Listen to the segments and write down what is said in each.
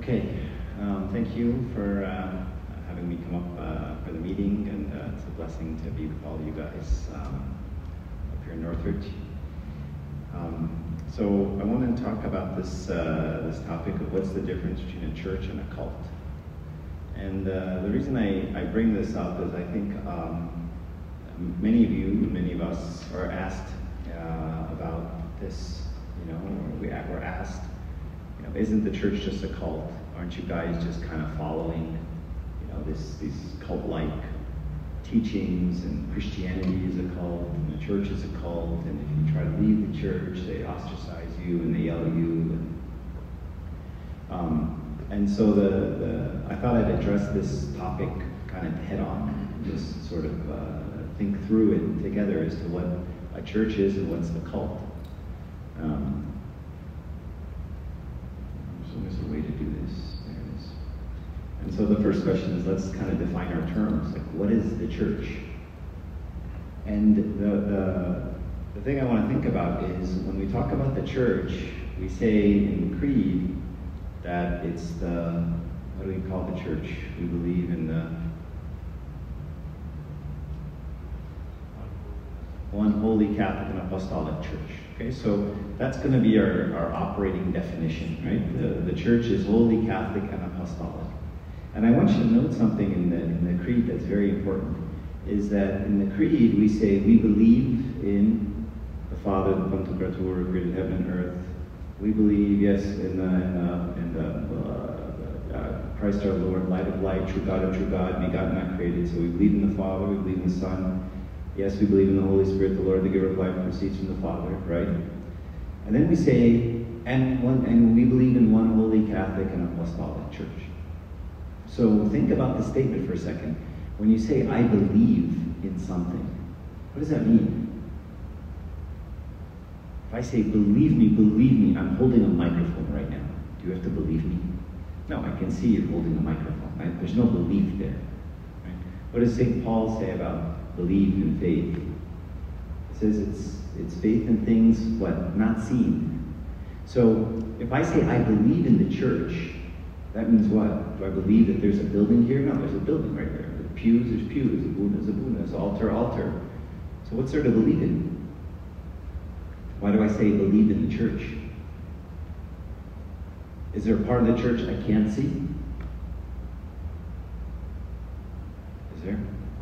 Okay, thank you for having me come up for the meeting, and it's a blessing to be with all of you guys up here in Northridge. So I want to talk about this topic of what's the difference between a church and a cult. And the reason I bring this up is I think many of us are asked about this, we're asked, isn't the church just a cult? Aren't you guys just kind of following, these cult-like teachings, and Christianity is a cult, and the church is a cult, and if you try to leave the church, they ostracize you and they yell at you. And so I thought I'd address this topic kind of head on, just sort of think through it together as to what a church is and what's a cult. So there's a way to do this. There it is. And so the first question is, let's kind of define our terms. Like, what is the church? And the thing I want to think about is, when we talk about the church, we say in the creed that it's what do we call the church? We believe in the one holy Catholic and Apostolic Church. Okay, so that's going to be our operating definition, right? The church is holy, Catholic, and apostolic. And I want you to note something in the creed that's very important, is that in the creed we say we believe in the Father, the Pantocrator, who created heaven and earth. We believe, yes, in Christ our Lord, light of light, true God of true God, begotten, not created. So we believe in the Father, we believe in the Son. Yes, we believe in the Holy Spirit, the Lord, the giver of life, proceeds from the Father, right? And then we say, and we believe in one holy Catholic and Apostolic Church. So think about the statement for a second. When you say, I believe in something, what does that mean? If I say, believe me, I'm holding a microphone right now. Do you have to believe me? No, I can see you holding a microphone. Right? There's no belief there. Right? What does St. Paul say about belief and faith? It says it's faith in things, what? Not seen. So if I say I believe in the church, that means what? Do I believe that there's a building here? No, there's a building right there. There's pews, there's abuna, there's abuna, there's altar, altar. So what's there to believe in? Why do I say believe in the church? Is there a part of the church I can't see? Is there?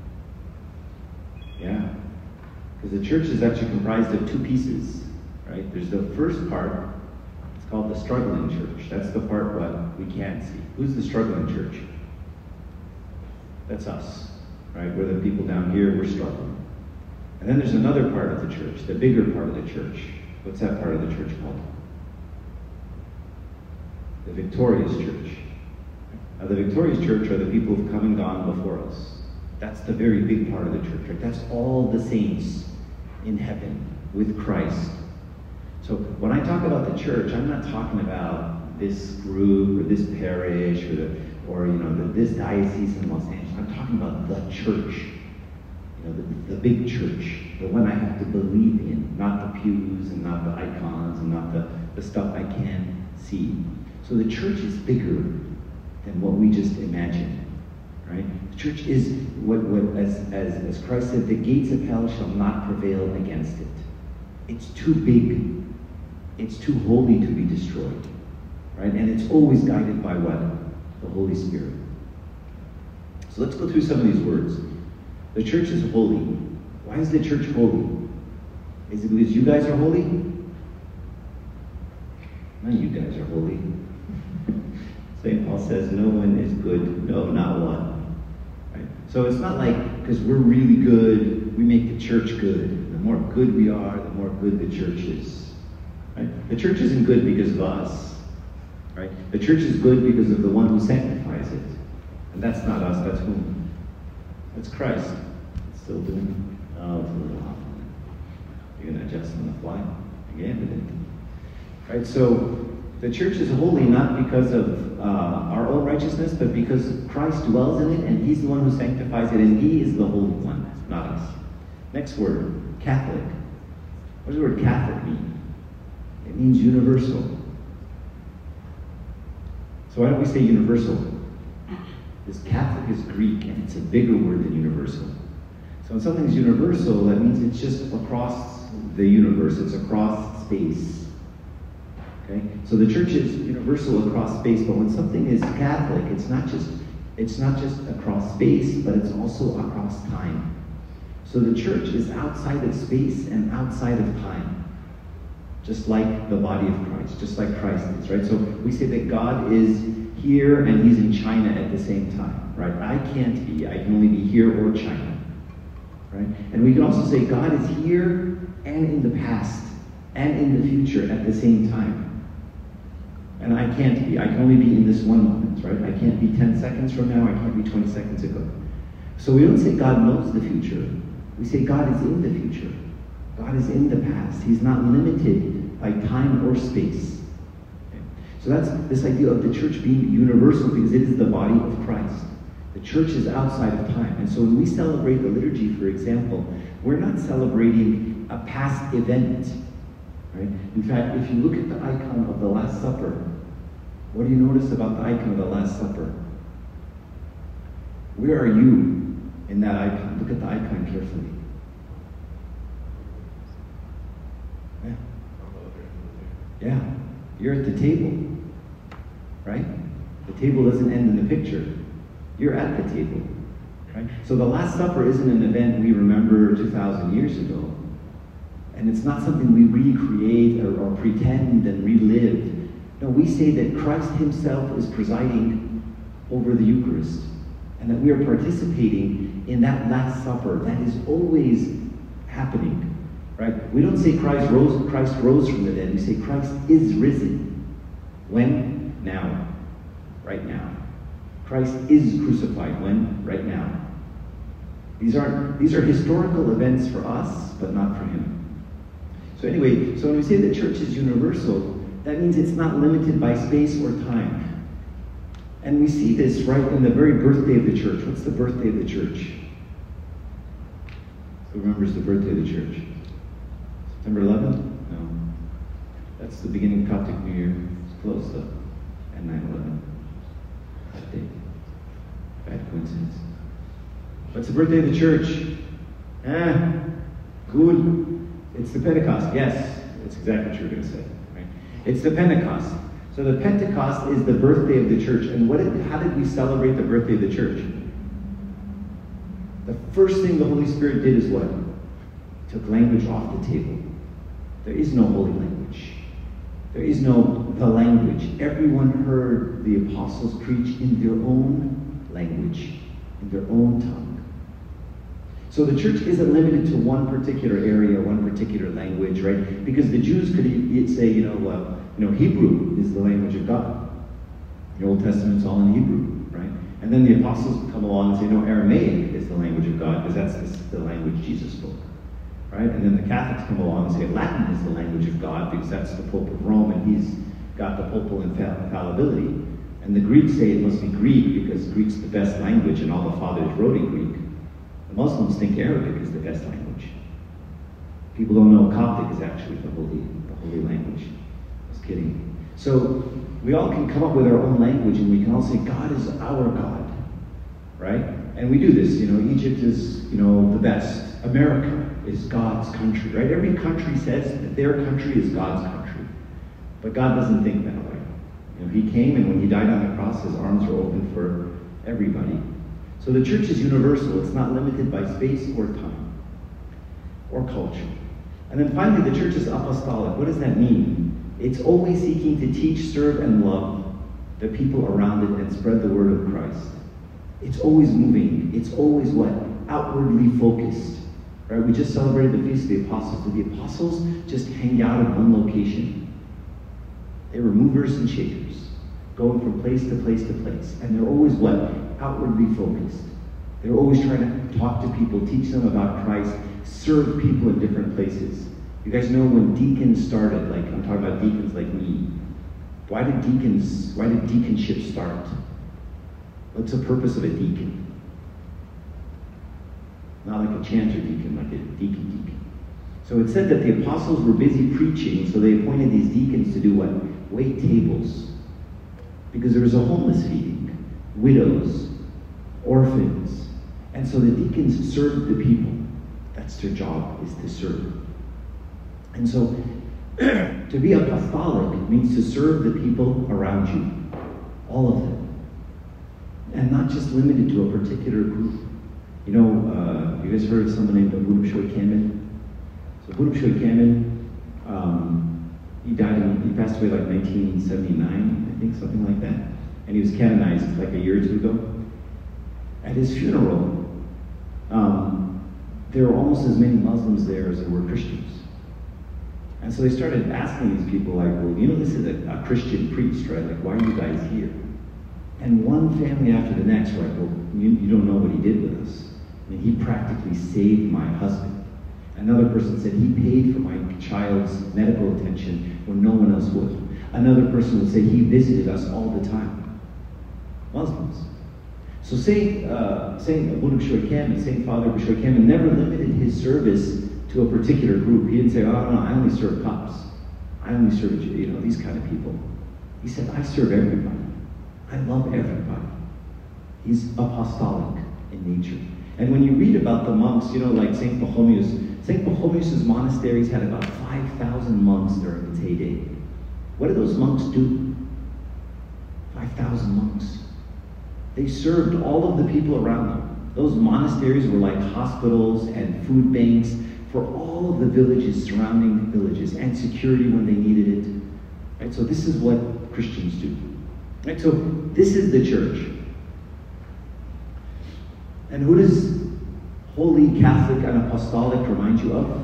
Yeah. Because the church is actually comprised of two pieces, right? There's the first part, it's called the struggling church. That's the part what we can't see. Who's the struggling church? That's us, right? We're the people down here, we're struggling. And then there's another part of the church, the bigger part of the church. What's that part of the church called? The victorious church. Now, the victorious church are the people who've come and gone before us. That's the very big part of the church, right? That's all the saints in heaven with Christ. So when I talk about the church, I'm not talking about this group or this parish or this diocese in Los Angeles. I'm talking about the church, the big church, the one I have to believe in, not the pews and not the icons and not the stuff I can see. So the church is bigger than what we just imagined. Right? The church is as Christ said, the gates of hell shall not prevail against it. It's too big. It's too holy to be destroyed. Right? And it's always guided by what? The Holy Spirit. So let's go through some of these words. The church is holy. Why is the church holy? Is it because you guys are holy? None of you guys are holy. St. Paul says, no one is good, no, not one. Right? So it's not like, because we're really good, we make the church good. The more good we are, the more good the church is. Right? The church isn't good because of us. Right? The church is good because of the one who sanctifies it. And that's not us, that's whom? That's Christ. It's still doing, it's a little off. You're going to adjust on the fly? Again, right? So the church is holy not because of our own righteousness, but because Christ dwells in it, and he's the one who sanctifies it, and he is the Holy One, not us. Next word, Catholic. What does the word Catholic mean? It means universal. So why don't we say universal? Because Catholic is Greek, and it's a bigger word than universal. So when something's universal, that means it's just across the universe. It's across space. Okay? So the church is universal across space, but when something is Catholic, it's not just across space, but it's also across time. So the church is outside of space and outside of time, just like the body of Christ, just like Christ is, right? So we say that God is here and he's in China at the same time, right? I can't be. I can only be here or China, right? And we can also say God is here and in the past and in the future at the same time. And I can't be. I can only be in this one moment, right? I can't be 10 seconds from now. I can't be 20 seconds ago. So we don't say God knows the future. We say God is in the future. God is in the past. He's not limited by time or space. Okay? So that's this idea of the church being universal because it is the body of Christ. The church is outside of time. And so when we celebrate the liturgy, for example, we're not celebrating a past event. Right? In fact, if you look at the icon of the Last Supper, what do you notice about the icon of the Last Supper? Where are you in that icon? Look at the icon carefully. Yeah, you're at the table, right? The table doesn't end in the picture. You're at the table, right? So the Last Supper isn't an event we remember 2,000 years ago. And it's not something we recreate or pretend and relive. No, we say that Christ himself is presiding over the Eucharist and that we are participating in that Last Supper. That is always happening. Right? We don't say Christ rose from the dead. We say Christ is risen. When? Now. Right now. Christ is crucified. When? Right now. These are historical events for us, but not for him. So anyway, so when we say the church is universal, that means it's not limited by space or time. And we see this right in the very birthday of the church. What's the birthday of the church? Who remembers the birthday of the church? September 11th? No. That's the beginning of Coptic New Year. It's close though. And 9/11. That day. Bad coincidence. What's the birthday of the church? Good. It's the Pentecost. Yes, that's exactly what you were going to say. Right? It's the Pentecost. So the Pentecost is the birthday of the church. And how did we celebrate the birthday of the church? The first thing the Holy Spirit did is what? Took language off the table. There is no holy language. There is no the language. Everyone heard the apostles preach in their own language, in their own tongue. So the church isn't limited to one particular area, one particular language, right? Because the Jews could say, Hebrew is the language of God. The Old Testament's all in Hebrew, right? And then the apostles would come along and say, no, Aramaic is the language of God, because that's the language Jesus spoke. Right? And then the Catholics come along and say Latin is the language of God because that's the Pope of Rome and he's got the papal infallibility. And the Greeks say it must be Greek because Greek's the best language and all the fathers wrote in Greek. The Muslims think Arabic is the best language. People don't know Coptic is actually the holy language. I was kidding. So we all can come up with our own language and we can all say God is our God. Right? And we do this, Egypt is, the best. America is God's country, right? Every country says that their country is God's country. But God doesn't think that way. He came and when he died on the cross, his arms were open for everybody. So the church is universal. It's not limited by space or time or culture. And then finally, the church is apostolic. What does that mean? It's always seeking to teach, serve, and love the people around it and spread the word of Christ. It's always moving. It's always what? Outwardly focused. Right? We just celebrated the Feast of the Apostles. Did the apostles just hang out in one location? They were movers and shakers, going from place to place to place. And they're always what? Outwardly focused. They're always trying to talk to people, teach them about Christ, serve people in different places. You guys know when deacons started, like I'm talking about deacons like me. Why did deaconship start? What's the purpose of a deacon? Not like a chanter deacon, like a deacon. So it said that the apostles were busy preaching, so they appointed these deacons to do what? Wait tables. because there was a homeless feeding, widows, orphans. And so the deacons served the people. That's their job, is to serve. And so to be apostolic means to serve the people around you, all of them, and not just limited to a particular group. You know, you guys heard of someone named Abunam Shoy Kamen? So Abunam Shoy Kamen, he passed away like 1979, I think, something like that. And he was canonized like a year or two ago. At his funeral, there were almost as many Muslims there as there were Christians. And so they started asking these people, like, well, you know, this is a Christian priest, right? Like, why are you guys here? And one family after the next were like, well, you don't know what he did with us. I mean, he practically saved my husband. Another person said he paid for my child's medical attention when no one else would. Another person would say he visited us all the time. Muslims. So Saint Abunam Shoy Kamen, Saint Father Shoy Kamen never limited his service to a particular group. He didn't say, oh no, I only serve cops. I only serve, you know, these kind of people. He said, I serve everybody. I love everybody. He's apostolic in nature. And when you read about the monks, you know, like St. Pachomius' monasteries had about 5,000 monks during its heyday. What did those monks do? 5,000 monks. They served all of the people around them. Those monasteries were like hospitals and food banks for all of the villages, surrounding villages, and security when they needed it. Right? So this is what Christians do. Right? So this is the church. And who does Holy, Catholic, and Apostolic remind you of?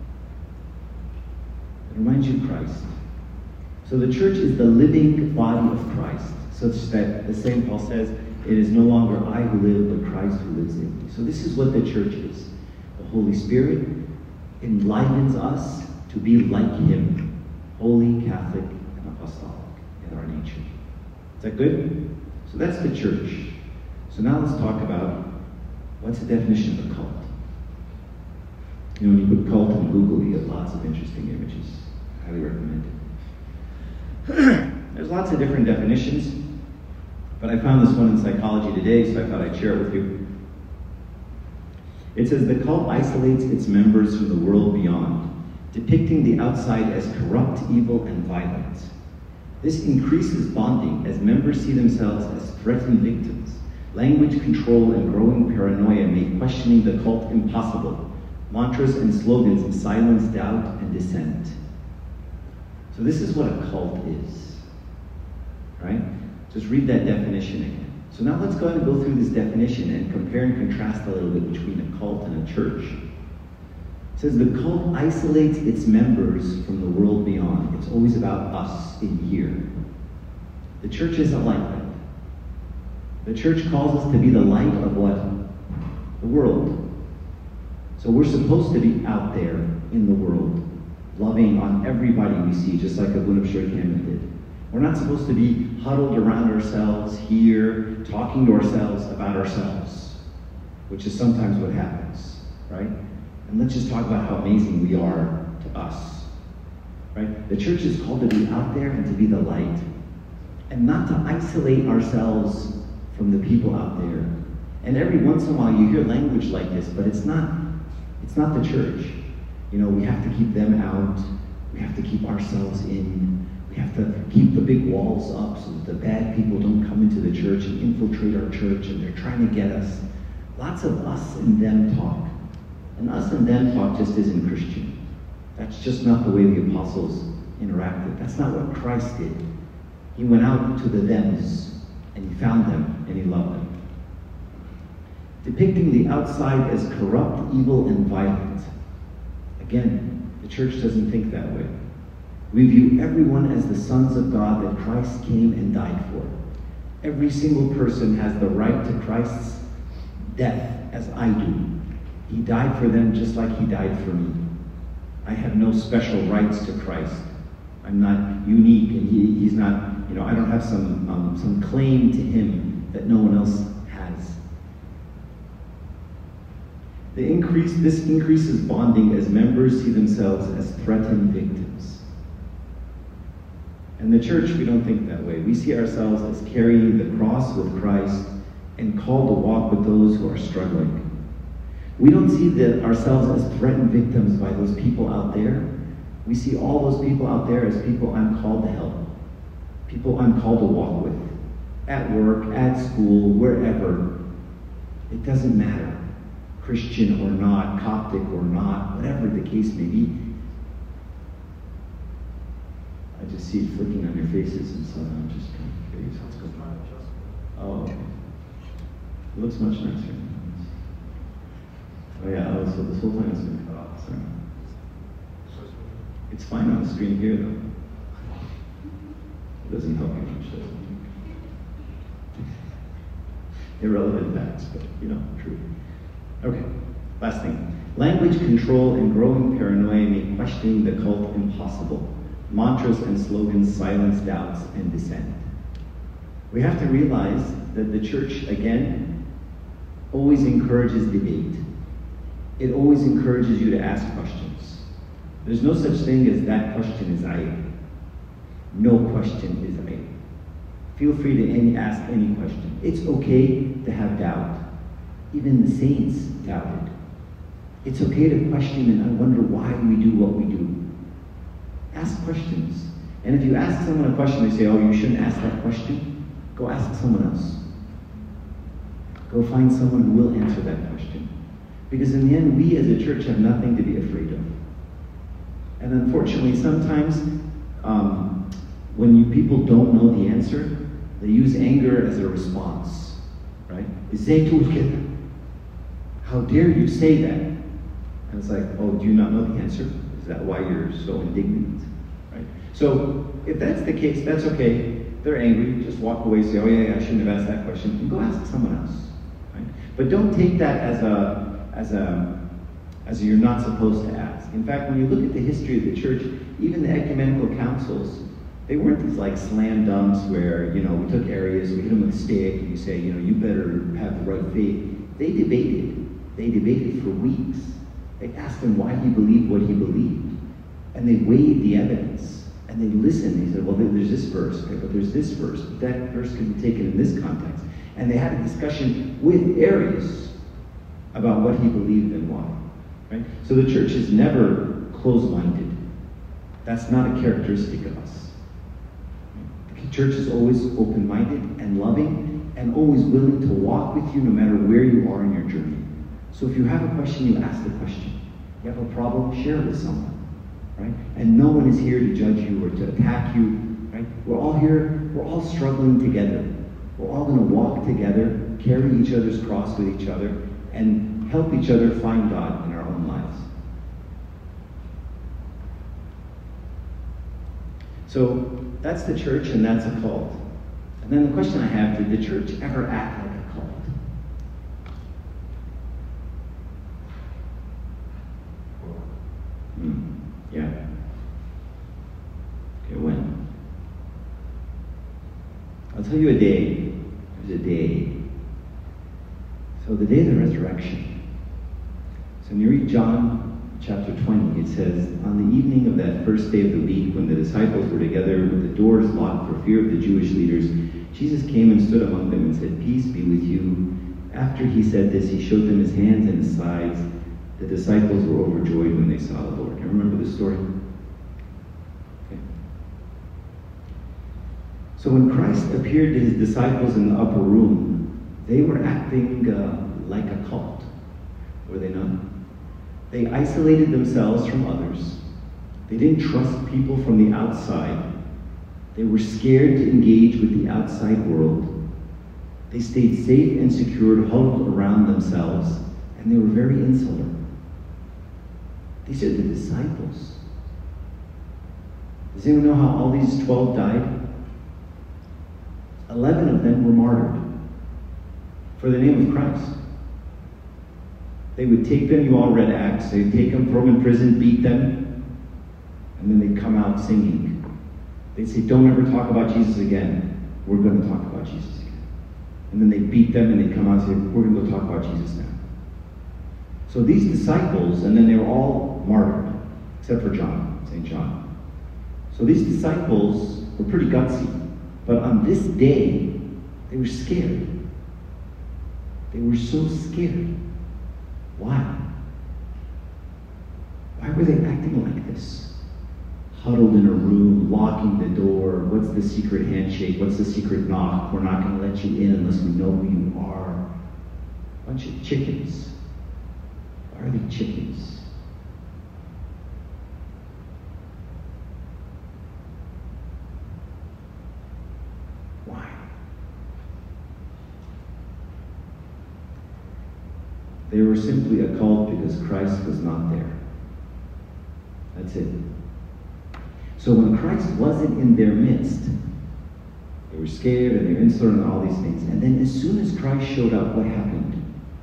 It reminds you of Christ. So the church is the living body of Christ, such that, as St. Paul says, it is no longer I who live, but Christ who lives in me. So this is what the church is. The Holy Spirit enlivens us to be like Him, holy, Catholic, and apostolic in our nature. Is that good? So that's the church. So now let's talk about what's the definition of a cult. You know, when you put cult in Google, you get lots of interesting images. I highly recommend it. There's lots of different definitions, but I found this one in Psychology Today, so I thought I'd share it with you. It says, the cult isolates its members from the world beyond, depicting the outside as corrupt, evil, and violent. This increases bonding as members see themselves as threatened victims. Language control and growing paranoia make questioning the cult impossible. Mantras and slogans silence doubt and dissent. So this is what a cult is, right? Just read that definition again. So now let's go ahead and go through this definition and compare and contrast a little bit between a cult and a church. It says the cult isolates its members from the world beyond. It's always about us in here. The church isn't like that. The church calls us to be the light of what? The world. So we're supposed to be out there in the world, loving on everybody we see, just like Abunam Shoy Kamen did. We're not supposed to be huddled around ourselves here, talking to ourselves about ourselves, which is sometimes what happens, right? And let's just talk about how amazing we are to us, right? The church is called to be out there and to be the light, and not to isolate ourselves from the people out there. And every once in a while you hear language like this, but it's not the church. You know, we have to keep them out, we have to keep ourselves in, we have to keep the big walls up so that the bad people don't come into the church and infiltrate our church, and they're trying to get us. Lots of us and them talk. And us and them talk just isn't Christian. That's just not the way the apostles interacted. That's not what Christ did. He went out to the thems, and he found them, and he loved them. Depicting the outside as corrupt, evil, and violent. Again, the church doesn't think that way. We view everyone as the sons of God that Christ came and died for. Every single person has the right to Christ's death, as I do. He died for them just like he died for me. I have no special rights to Christ. I'm not unique, and he's not, you know, I don't have some claim to him that no one else has. This increases bonding as members see themselves as threatened victims. And the church, we don't think that way. We see ourselves as carrying the cross with Christ and called to walk with those who are struggling. We don't see ourselves as threatened victims by those people out there. We see all those people out there as people I'm called to help, people I'm called to walk with, at work, at school, wherever. It doesn't matter, Christian or not, Coptic or not, whatever the case may be. I just see it flicking on your faces, and so I'm just kind of curious what's going on. Oh, okay. It looks much nicer. Oh yeah, so this whole time it's been cut off, sorry. It's fine on the screen here though. It doesn't help you much, does it? Irrelevant facts, but true. Okay, last thing. Language control and growing paranoia make questioning the cult impossible. Mantras and slogans silence doubts and dissent. We have to realize that the church, again, always encourages debate. It always encourages you to ask questions. There's no such thing as that question is right. No question is right. Feel free to ask any question. It's okay to have doubt. Even the saints doubted. It's okay to question and wonder why we do what we do. Ask questions. And if you ask someone a question, they say, oh, you shouldn't ask that question, go ask someone else. Go find someone who will answer that question. Because in the end, we as a church have nothing to be afraid of. And unfortunately, sometimes when people don't know the answer, they use anger as a response, right? How dare you say that? And it's like, oh, do you not know the answer? Is that why you're so indignant? Right? So if that's the case, that's okay. They're angry, just walk away, say, oh yeah, I shouldn't have asked that question, and go ask someone else. Right? But don't take that as you're not supposed to ask. In fact, when you look at the history of the church, even the ecumenical councils, they weren't these like slam dunks where, we took Arius, we hit him with a stick, and you say, you better have the right faith. They debated. They debated for weeks. They asked him why he believed what he believed. And they weighed the evidence. And they listened. They said, well, there's this verse, okay, but there's this verse. But that verse can be taken in this context. And they had a discussion with Arius about what he believed and why. Right? So the church is never closed-minded. That's not a characteristic of us. The church is always open-minded and loving and always willing to walk with you no matter where you are in your journey. So if you have a question, you ask the question. You have a problem, share it with someone. Right? And no one is here to judge you or to attack you. Right? We're all here, we're all struggling together. We're all going to walk together, carry each other's cross with each other, and help each other find God in our own lives. So that's the church and that's a cult. And then the question I have, did the church ever act like a cult? Yeah. Okay, when? I'll tell you a day. There's a day. So the day of the resurrection. So when you read John chapter 20, it says, on the evening of that first day of the week, when the disciples were together with the doors locked for fear of the Jewish leaders, Jesus came and stood among them and said, peace be with you. After he said this, he showed them his hands and his sides. The disciples were overjoyed when they saw the Lord. You remember the story? Okay. So when Christ appeared to his disciples in the upper room, they were acting like a cult, were they not? They isolated themselves from others. They didn't trust people from the outside. They were scared to engage with the outside world. They stayed safe and secure, huddled around themselves, and they were very insular. These are the disciples. Does anyone know how all these 12 died? 11 of them were martyred for the name of Christ. They would take them, you all read Acts, they'd take them, throw them in prison, beat them, and then they'd come out singing. They'd say, don't ever talk about Jesus again. We're going to talk about Jesus again. And then they'd beat them and they'd come out and say, we're going to go talk about Jesus now. So these disciples, and then they were all martyred, except for John, St. John. So these disciples, were pretty gutsy. But on this day, they were scared. They were so scared. Why? Why were they acting like this? Huddled in a room, locking the door. What's the secret handshake? What's the secret knock? We're not going to let you in unless we know who you are. A bunch of chickens. Why are they chickens? Why? They were simply a cult because Christ was not there. That's it. So when Christ wasn't in their midst, they were scared and they were insolent and all these things. And then as soon as Christ showed up, what happened?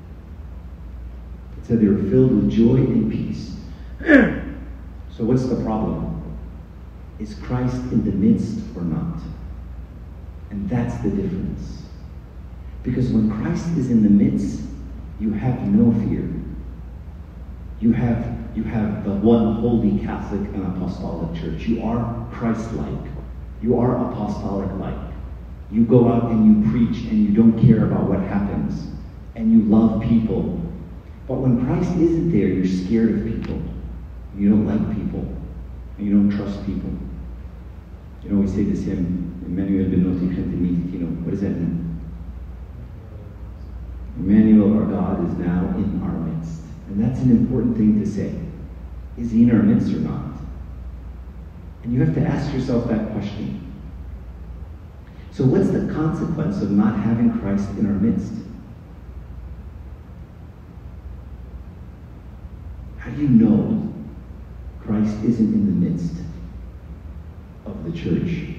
It said they were filled with joy and peace. So what's the problem? Is Christ in the midst or not? And that's the difference. Because when Christ is in the midst, you have no fear. You have the one holy Catholic and Apostolic Church. You are Christ-like. You are apostolic-like. You go out and you preach and you don't care about what happens. And you love people. But when Christ isn't there, you're scared of people. You don't like people. And you don't trust people. You know, we say this hymn, Emmanuel benoti cretimit. You know, what does that mean? Emmanuel, our God, is now in our midst. And that's an important thing to say. Is he in our midst or not? And you have to ask yourself that question. So what's the consequence of not having Christ in our midst? How do you know Christ isn't in the midst of the church?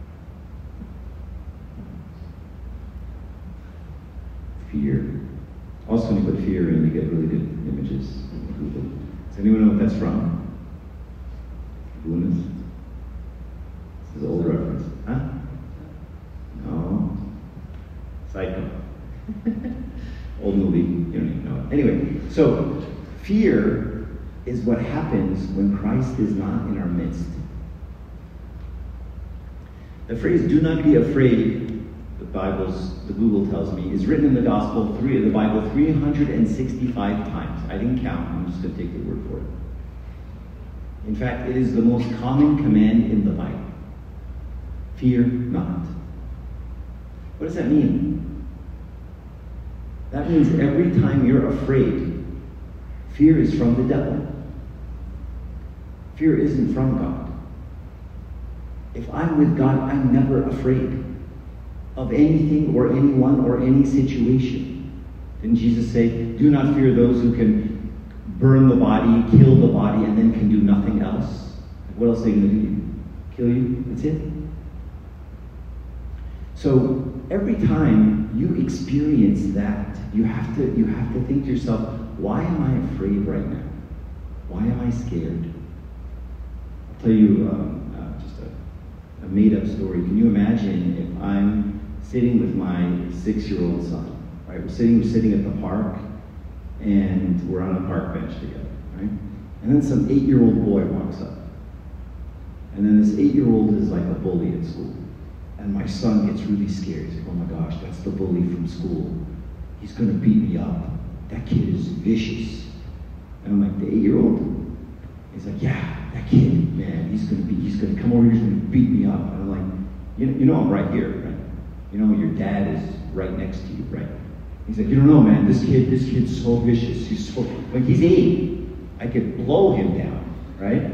Fear. Also, when you put fear in, you get really good images. Does anyone know what that's from? Lunas? This is an old reference. Huh? No. Psycho. Old movie. You don't even know it. Anyway, so fear is what happens when Christ is not in our midst. The phrase, do not be afraid, the Google tells me, is written in the Bible 365 times. I didn't count, I'm just going to take your word for it. In fact, it is the most common command in the Bible. Fear not. What does that mean? That means every time you're afraid, fear is from the devil. Fear isn't from God. If I'm with God, I'm never afraid of anything or anyone or any situation. Didn't Jesus say, do not fear those who can burn the body, kill the body, and then can do nothing else? What else are they going to do? Kill you? That's it? So every time you experience that, you have to think to yourself, why am I afraid right now? Why am I scared? I'll tell you just a made-up story. Can you imagine if I'm sitting with my 6-year-old son, right? We're sitting at the park, and we're on a park bench together, right? And then some 8-year-old boy walks up. And then this 8-year-old is like a bully at school. And my son gets really scared. He's like, oh my gosh, that's the bully from school. He's gonna beat me up. That kid is vicious. And I'm like, the 8-year-old? He's like, yeah, that kid, man, he's gonna come over here, he's gonna beat me up. And I'm like, you know I'm right here, right? You know your dad is right next to you, right? He's like, you don't know, man, this kid's so vicious. He's 8. I could blow him down, right?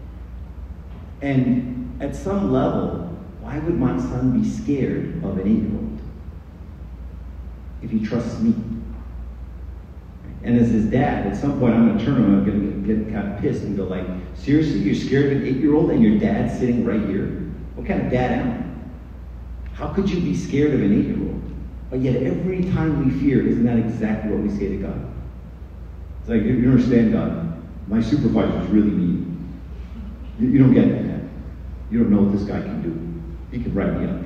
And at some level, why would my son be scared of an 8-year-old if he trusts me? And as his dad, at some point I'm going to turn him, I'm going to get kind of pissed and go like, seriously, you're scared of an 8-year-old and your dad's sitting right here? What kind of dad am I? How could you be scared of an 8-year-old? But yet every time we fear, isn't that exactly what we say to God? It's like, you don't understand, God. My supervisor is really mean. You don't get that, man. You don't know what this guy can do. He can write me up.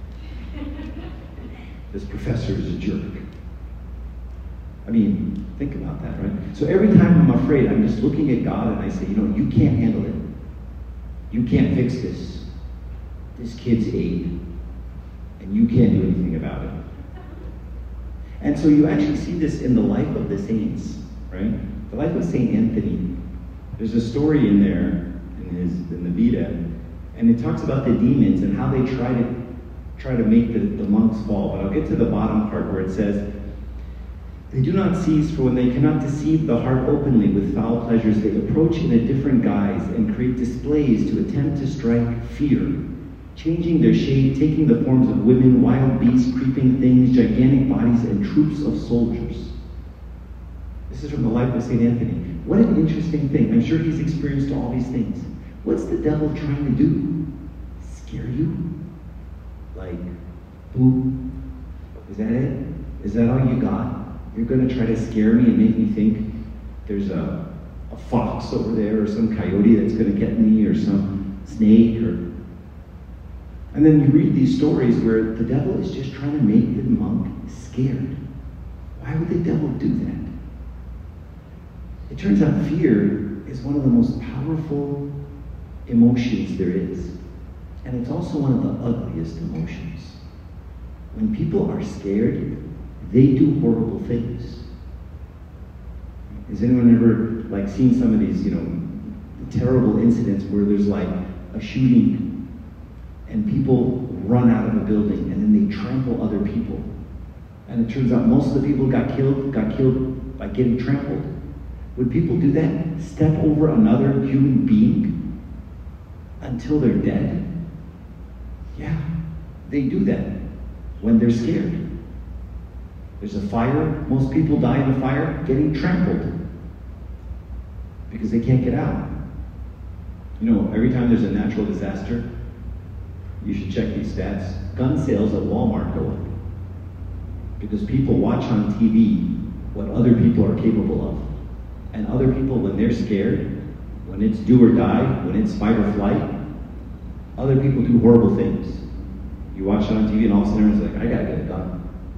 This professor is a jerk. I mean, think about that, right? So every time I'm afraid, I'm just looking at God and I say, you know, you can't handle it. You can't fix this. this kid's 8, and you can't do anything about it. And so you actually see this in the life of the saints, right? The life of Saint Anthony. There's a story in there, in the Vita, and it talks about the demons and how they try to make the monks fall. But I'll get to the bottom part where it says, they do not cease, for when they cannot deceive the heart openly with foul pleasures, they approach in a different guise and create displays to attempt to strike fear, changing their shape, taking the forms of women, wild beasts, creeping things, gigantic bodies, and troops of soldiers. This is from the life of St. Anthony. What an interesting thing. I'm sure he's experienced all these things. What's the devil trying to do? Scare you? Like, boo? Is that it? Is that all you got? You're going to try to scare me and make me think there's a fox over there or some coyote that's going to get me or some snake or... And then you read these stories where the devil is just trying to make the monk scared. Why would the devil do that? It turns out fear is one of the most powerful emotions there is. And it's also one of the ugliest emotions. When people are scared, they do horrible things. Has anyone ever seen some of these, terrible incidents where there's a shooting and people run out of a building and then they trample other people? And it turns out most of the people got killed by getting trampled. Would people do that? Step over another human being until they're dead? Yeah, they do that when they're scared. There's a fire. Most people die in the fire getting trampled because they can't get out. Every time there's a natural disaster, you should check these stats. Gun sales at Walmart go up because people watch on TV what other people are capable of. And other people, when they're scared, when it's do or die, when it's fight or flight, other people do horrible things. You watch it on TV and all of a sudden it's like, I gotta get a gun.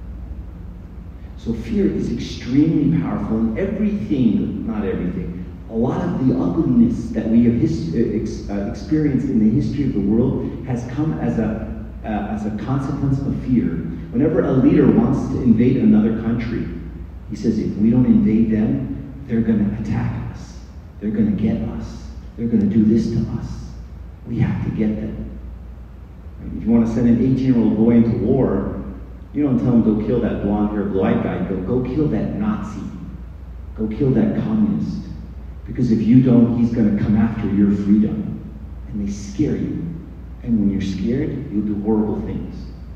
So fear is extremely powerful, and everything, not everything, a lot of the ugliness that we have experienced in the history of the world has come as a consequence of fear. Whenever a leader wants to invade another country, he says, if we don't invade them, they're going to attack us. They're going to get us. They're going to do this to us. We have to get them. If you want to send an 18-year-old boy into war, you don't tell him, go kill that blonde-haired, blue-eyed guy. Go kill that Nazi. Go kill that communist. Because if you don't, he's going to come after your freedom. And they scare you. And when you're scared, you'll do horrible things.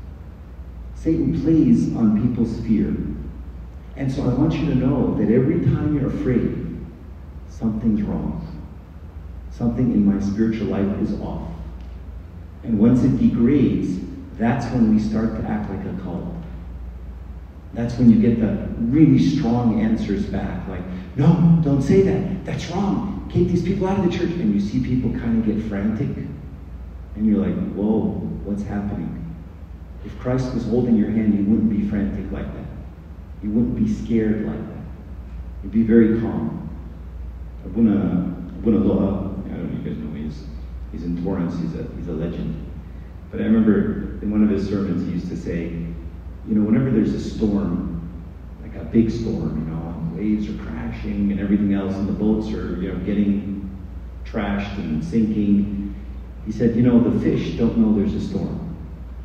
Satan plays on people's fear. And so I want you to know that every time you're afraid, something's wrong. Something in my spiritual life is off. And once it degrades, that's when we start to act like a cult. That's when you get the really strong answers back, like, no, don't say that. That's wrong. Take these people out of the church. And you see people kind of get frantic. And you're like, whoa, what's happening? If Christ was holding your hand, you wouldn't be frantic like that. You wouldn't be scared like that. You'd be very calm. Abuna Loa, I don't know if you guys know him, he's in Torrance, he's a legend. But I remember in one of his sermons he used to say, whenever there's a storm, like a big storm, waves are crashing and everything else, and the boats are, getting trashed and sinking, he said, the fish don't know there's a storm.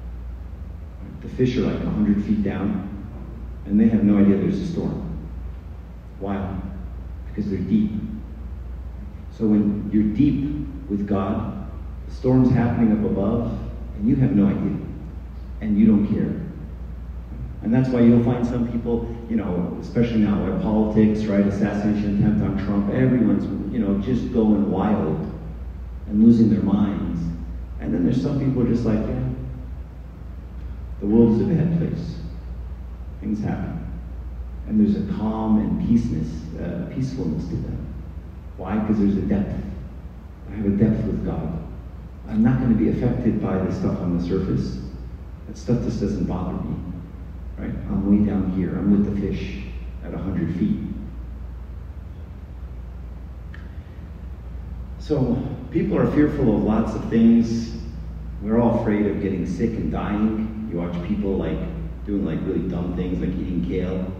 The fish are like 100 feet down, and they have no idea there's a storm. Why? Because they're deep. So when you're deep with God, the storm's happening up above, and you have no idea, and you don't care. And that's why you'll find some people, especially now with politics, right, assassination attempt on Trump, everyone's, just going wild and losing their minds. And then there's some people who are just like, yeah, the world is a bad place. Things happen. And there's a calm and peacefulness to them. Why? Because there's a depth. I have a depth with God. I'm not going to be affected by the stuff on the surface. That stuff just doesn't bother me. Right? I'm way down here. I'm with the fish at 100 feet. So people are fearful of lots of things. We're all afraid of getting sick and dying. You watch people like doing like really dumb things like eating kale,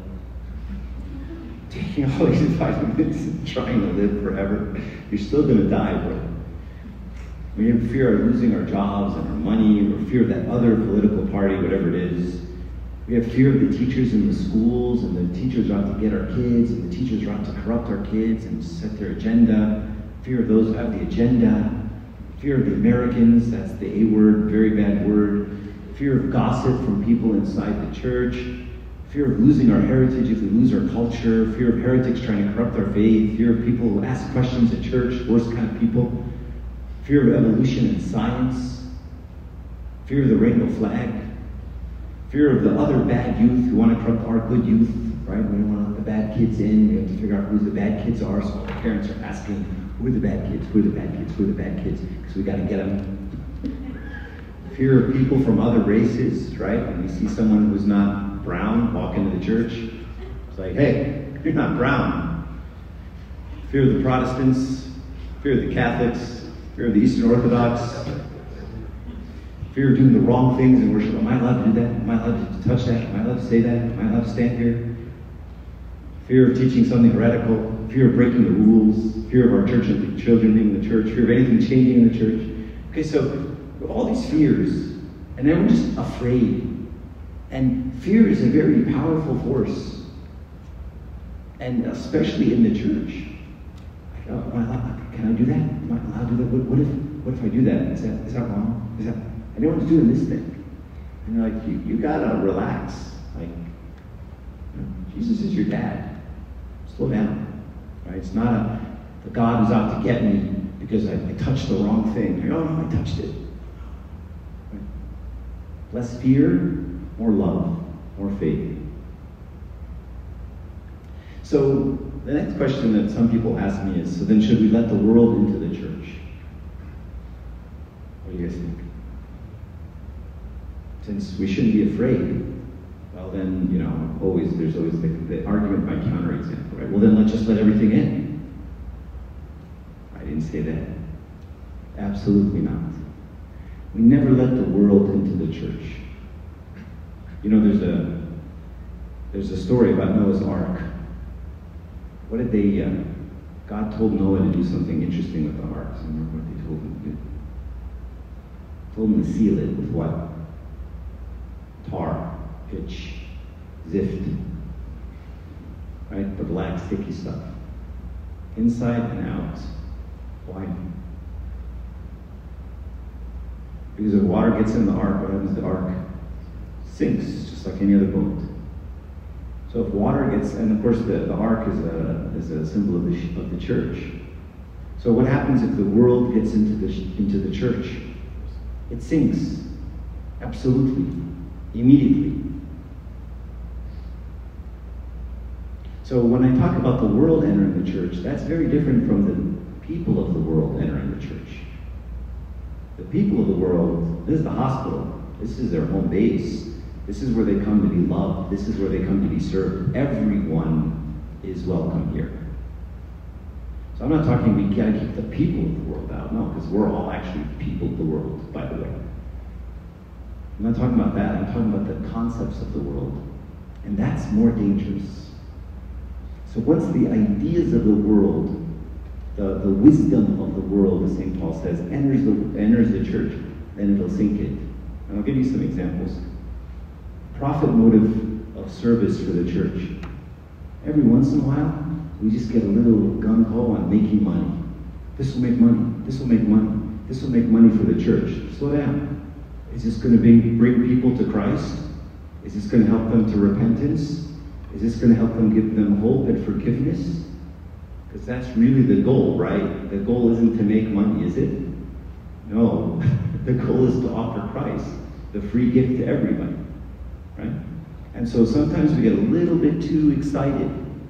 taking all these vitamins and trying to live forever. You're still gonna die, bro. We have fear of losing our jobs and our money, or fear of that other political party, whatever it is. We have fear of the teachers in the schools, and the teachers are out to get our kids, and the teachers are out to corrupt our kids and set their agenda. Fear of those who have the agenda. Fear of the Americans, that's the A word, very bad word. Fear of gossip from people inside the church. Fear of losing our heritage if we lose our culture. Fear of heretics trying to corrupt our faith. Fear of people who ask questions at church, worst kind of people. Fear of evolution and science. Fear of the rainbow flag. Fear of the other bad youth who want to corrupt our good youth, right? We don't want to let the bad kids in. We have to figure out who the bad kids are, so our parents are asking, who are the bad kids? Who are the bad kids? Who are the bad kids? Because we got to get them. Fear of people from other races, right? When we see someone who's not brown walk into the church, it's like, hey, you're not brown. Fear of the Protestants, fear of the Catholics, fear of the Eastern Orthodox, fear of doing the wrong things in worship. Am I allowed to do that? Am I allowed to touch that? Am I allowed to say that? Am I allowed to stand here? Fear of teaching something heretical, fear of breaking the rules, fear of our church and the children leaving the church, fear of anything changing in the church. Okay, so all these fears, and then we're just afraid. And fear is a very powerful force, and especially in the church. Can I do that? Am I allowed to do that? What if I do that? Is that wrong? I don't want to do this thing. And you're like, you gotta relax. Like, Jesus is your dad. Slow down. Right? It's not the God who's out to get me because I touched the wrong thing. Oh no, I touched it. Right? Less fear, more love, more faith. So the next question that some people ask me is, so then should we let the world into the church? What do you guys think? Since we shouldn't be afraid, well then, there's always the argument by counterexample, right? Well then let's just let everything in. I didn't say that. Absolutely not. We never let the world into the church. There's a story about Noah's Ark. What did they, God told Noah to do something interesting with the ark. I remember what they told him to do. Told him to seal it with what? Tar, pitch, zift. Right? The black sticky stuff. Inside and out. Why? Because if water gets in the ark, what happens to the ark? Sinks, just like any other boat. So if water gets, and of course the ark is a symbol of the church. So what happens if the world gets into the church? It sinks, absolutely, immediately. So when I talk about the world entering the church, that's very different from the people of the world entering the church. The people of the world, this is the hospital, this is their home base. This is where they come to be loved. This is where they come to be served. Everyone is welcome here. So I'm not talking we gotta keep the people of the world out. No, because we're all actually people of the world, by the way. I'm not talking about that. I'm talking about the concepts of the world. And that's more dangerous. So once the ideas of the world, the wisdom of the world, as St. Paul says, enters the church, then it'll sink it. And I'll give you some examples. Profit motive of service for the church. Every once in a while, we just get a little gung-ho on making money. This will make money. This will make money. This will make money for the church. Slow down. Is this going to bring people to Christ? Is this going to help them to repentance? Is this going to help them give them hope and forgiveness? Because that's really the goal, right? The goal isn't to make money, is it? No. The goal is to offer Christ, the free gift to everybody. Right? And so sometimes we get a little bit too excited,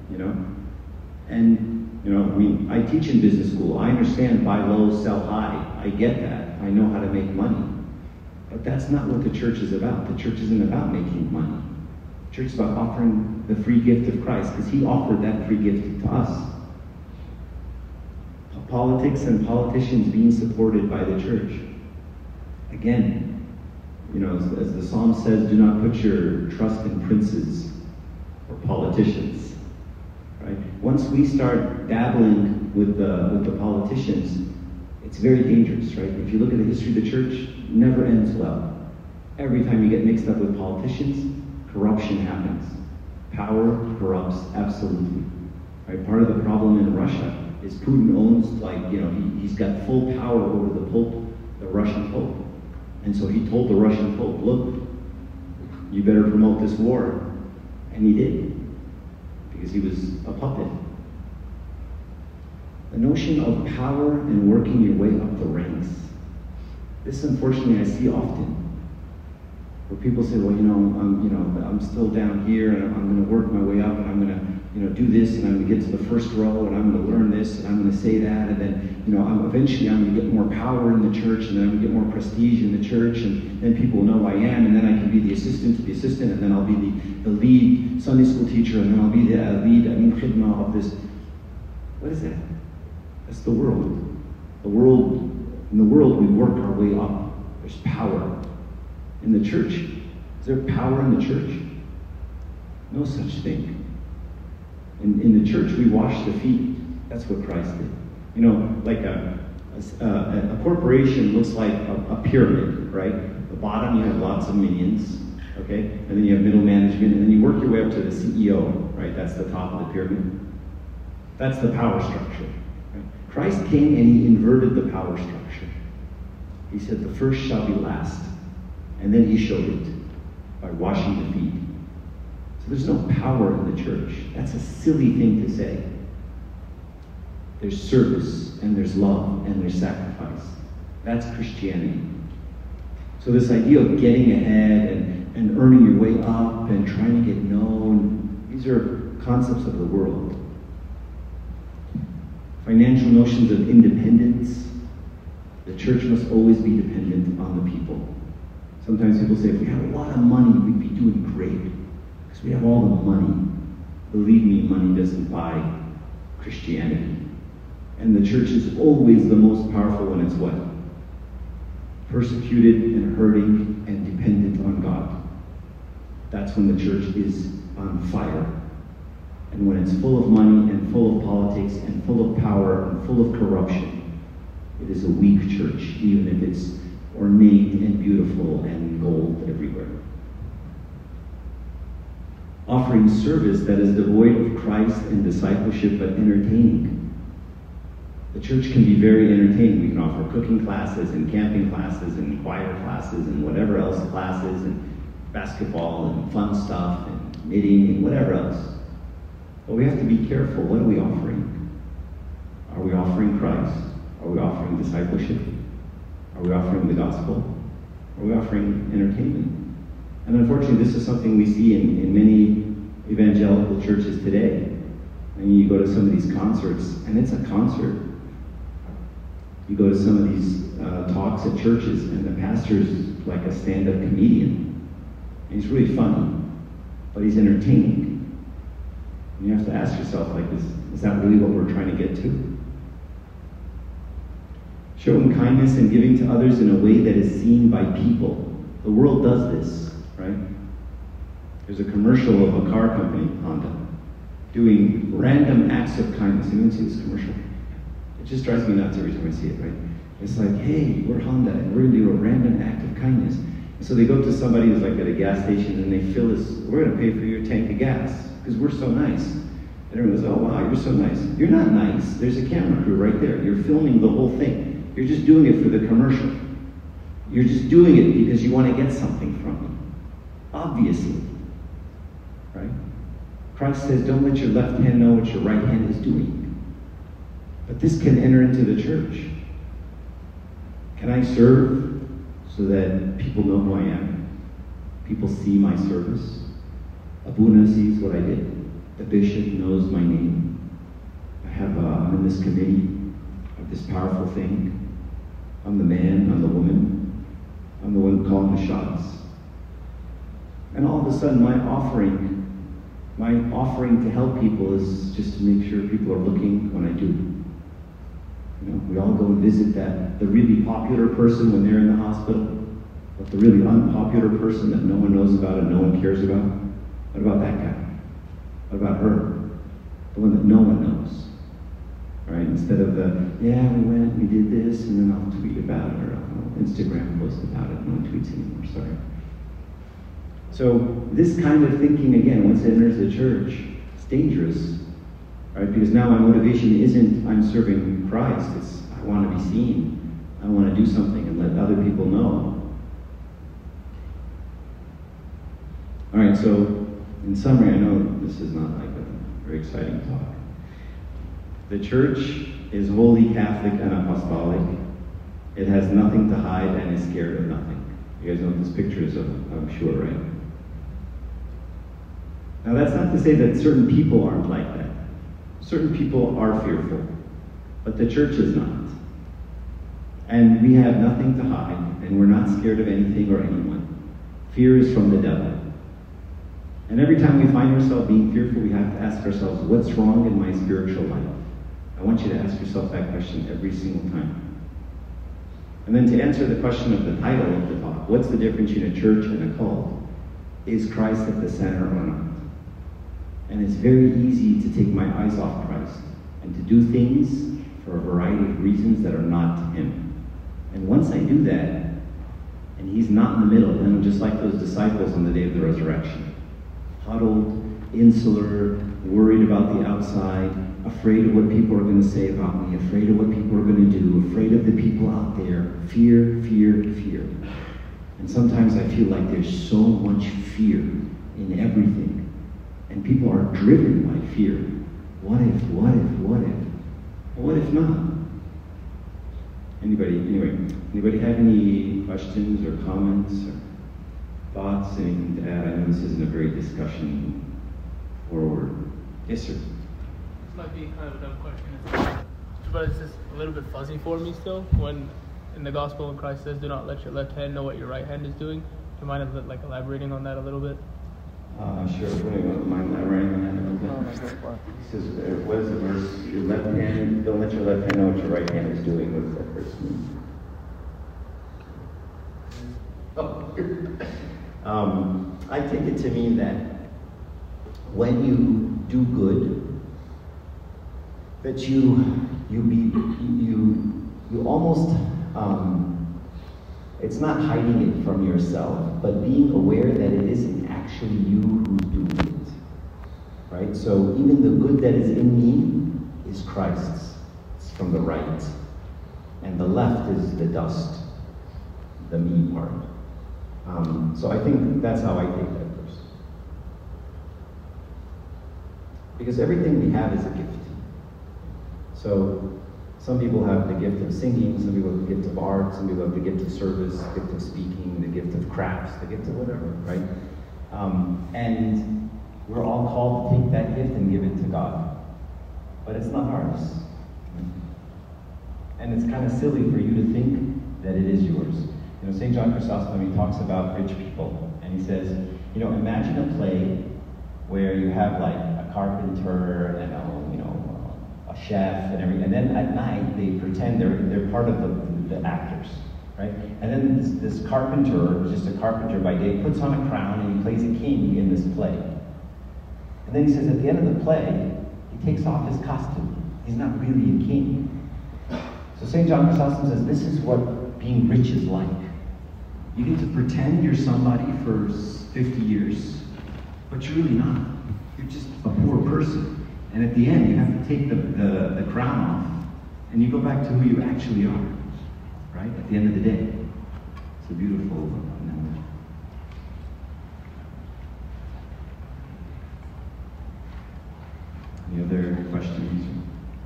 And, I teach in business school. I understand buy low, sell high. I get that. I know how to make money. But that's not what the church is about. The church isn't about making money. The church is about offering the free gift of Christ, because he offered that free gift to us. Politics and politicians being supported by the church. Again, as the psalm says, do not put your trust in princes or politicians, right? Once we start dabbling with the politicians, it's very dangerous, right? If you look at the history of the church, it never ends well. Every time you get mixed up with politicians, corruption happens. Power corrupts absolutely. Right? Part of the problem in Russia is Putin owns, he's got full power over the Pope, the Russian Pope. And so he told the Russian Pope, look, you better promote this war. And he did, because he was a puppet. The notion of power and working your way up the ranks. This, unfortunately, I see often. Where people say, well, I'm still down here, and I'm going to work my way up, and I'm going to, do this, and I'm going to get to the first row, and I'm going to learn this, and I'm going to say that, and then, eventually I'm going to get more power in the church, and then I'm going to get more prestige in the church, and then people will know who I am, and then I can be the assistant to the assistant, and then I'll be the lead Sunday school teacher, and then I'll be the lead khidmah of this. What is that? That's the world. In the world, we work our way up. There's power. In the church, is there power in the church? No such thing. In the church, we wash the feet. That's what Christ did. Like a corporation looks like a pyramid, right? At the bottom, you have lots of minions, okay? And then you have middle management, and then you work your way up to the CEO, right? That's the top of the pyramid. That's the power structure. Right? Christ came and he inverted the power structure. He said, the first shall be last. And then he showed it by washing the feet. So there's no power in the church. That's a silly thing to say. There's service, and there's love, and there's sacrifice. That's Christianity. So this idea of getting ahead and earning your way up and trying to get known, these are concepts of the world. Financial notions of independence. The church must always be dependent on the people. Sometimes people say, if we had a lot of money, we'd be doing great. Because we have all the money. Believe me, money doesn't buy Christianity. And the church is always the most powerful when it's what? Persecuted and hurting and dependent on God. That's when the church is on fire. And when it's full of money and full of politics and full of power and full of corruption, it is a weak church, even if it's ornate and beautiful and gold everywhere. Offering service that is devoid of Christ and discipleship but entertaining. The church can be very entertaining. We can offer cooking classes and camping classes and choir classes and whatever else classes and basketball and fun stuff and knitting and whatever else. But we have to be careful. What are we offering? Are we offering Christ? Are we offering discipleship? Are we offering the gospel? Are we offering entertainment? And unfortunately, this is something we see in many evangelical churches today. And you go to some of these concerts, and it's a concert. You go to some of these talks at churches, and the pastor's like a stand-up comedian. And he's really funny, but he's entertaining. And you have to ask yourself, is that really what we're trying to get to? Showing kindness and giving to others in a way that is seen by people. The world does this, right? There's a commercial of a car company, Honda, doing random acts of kindness. Anyone see this commercial? It just drives me nuts every time I see it, right? It's like, hey, we're Honda, and we're going to do a random act of kindness. And so they go to somebody who's like at a gas station, and they fill this, we're going to pay for your tank of gas, because we're so nice. And everyone goes, oh, wow, you're so nice. You're not nice. There's a camera crew right there. You're filming the whole thing. You're just doing it for the commercial. You're just doing it because you want to get something from me. Obviously. Right? Christ says, don't let your left hand know what your right hand is doing. But this can enter into the church. Can I serve so that people know who I am? People see my service. Abuna sees what I did. The bishop knows my name. I'm in this committee of this powerful thing. I'm the man, I'm the woman. I'm the one calling the shots. And all of a sudden, my offering to help people is just to make sure people are looking when I do. We all go and visit the really popular person when they're in the hospital. But the really unpopular person that no one knows about and no one cares about, what about that guy? What about her? The one that no one knows. Right? Instead of yeah, we went, we did this, and then I'll tweet about it, or I'll Instagram post about it. No one tweets anymore, sorry. So this kind of thinking, again, once it enters the church, it's dangerous. Right? Because now my motivation isn't I'm serving Christ, it's I want to be seen. I want to do something and let other people know. All right, so in summary, I know this is not like a very exciting talk. The church is holy, Catholic, and apostolic. It has nothing to hide and is scared of nothing. You guys know what this picture is of, I'm sure, right? Now that's not to say that certain people aren't like that. Certain people are fearful, but the church is not. And we have nothing to hide, and we're not scared of anything or anyone. Fear is from the devil. And every time we find ourselves being fearful, we have to ask ourselves, what's wrong in my spiritual life? I want you to ask yourself that question every single time. And then to answer the question of the title of the talk, what's the difference between a church and a cult? Is Christ at the center or not? And it's very easy to take my eyes off Christ and to do things for a variety of reasons that are not Him. And once I do that, and He's not in the middle, then I'm just like those disciples on the day of the resurrection. Huddled, insular, worried about the outside, afraid of what people are going to say about me, afraid of what people are going to do, afraid of the people out there. Fear, fear, fear. And sometimes I feel like there's so much fear in everything. And people are driven by fear. What if, what if, what if? Well, what if not? Anybody have any questions or comments or thoughts, anything to add? I know this isn't a very discussion forward. Yes, sir. This might be kind of a dumb question, but it's just a little bit fuzzy for me still. When in the gospel, when Christ says, "Do not let your left hand know what your right hand is doing," do you mind elaborating on that a little bit? Sure. Don't mind elaborating on that a little bit. He says, what is the verse? Your left hand, don't let your left hand know what your right hand is doing. What does that verse mean? I take it to mean that when you do good, that you almost, it's not hiding it from yourself, but being aware that it isn't actually you who's doing it, right? So even the good that is in me is Christ's. It's from the right. And the left is the dust, the me part. So I think that's how I take that verse. Because everything we have is a gift. So some people have the gift of singing, some people have the gift of art, some people have the gift of service, the gift of speaking, the gift of crafts, the gift of whatever, right? And we're all called to take that gift and give it to God. But it's not ours. And it's kind of silly for you to think that it is yours. You know, St. John Chrysostom, he talks about rich people, and he says, you know, imagine a play where you have like a carpenter and a chef and everything, and then at night they pretend they're part of the actors, right? And then this carpenter, just a carpenter by day, puts on a crown and he plays a king in this play. And then he says at the end of the play, he takes off his costume. He's not really a king. So St. John Chrysostom says this is what being rich is like. You get to pretend you're somebody for 50 years, but you're really not. You're just a poor person. And at the end, you have to take the crown off, and you go back to who you actually are, right? At the end of the day. It's a beautiful analogy. Any other questions?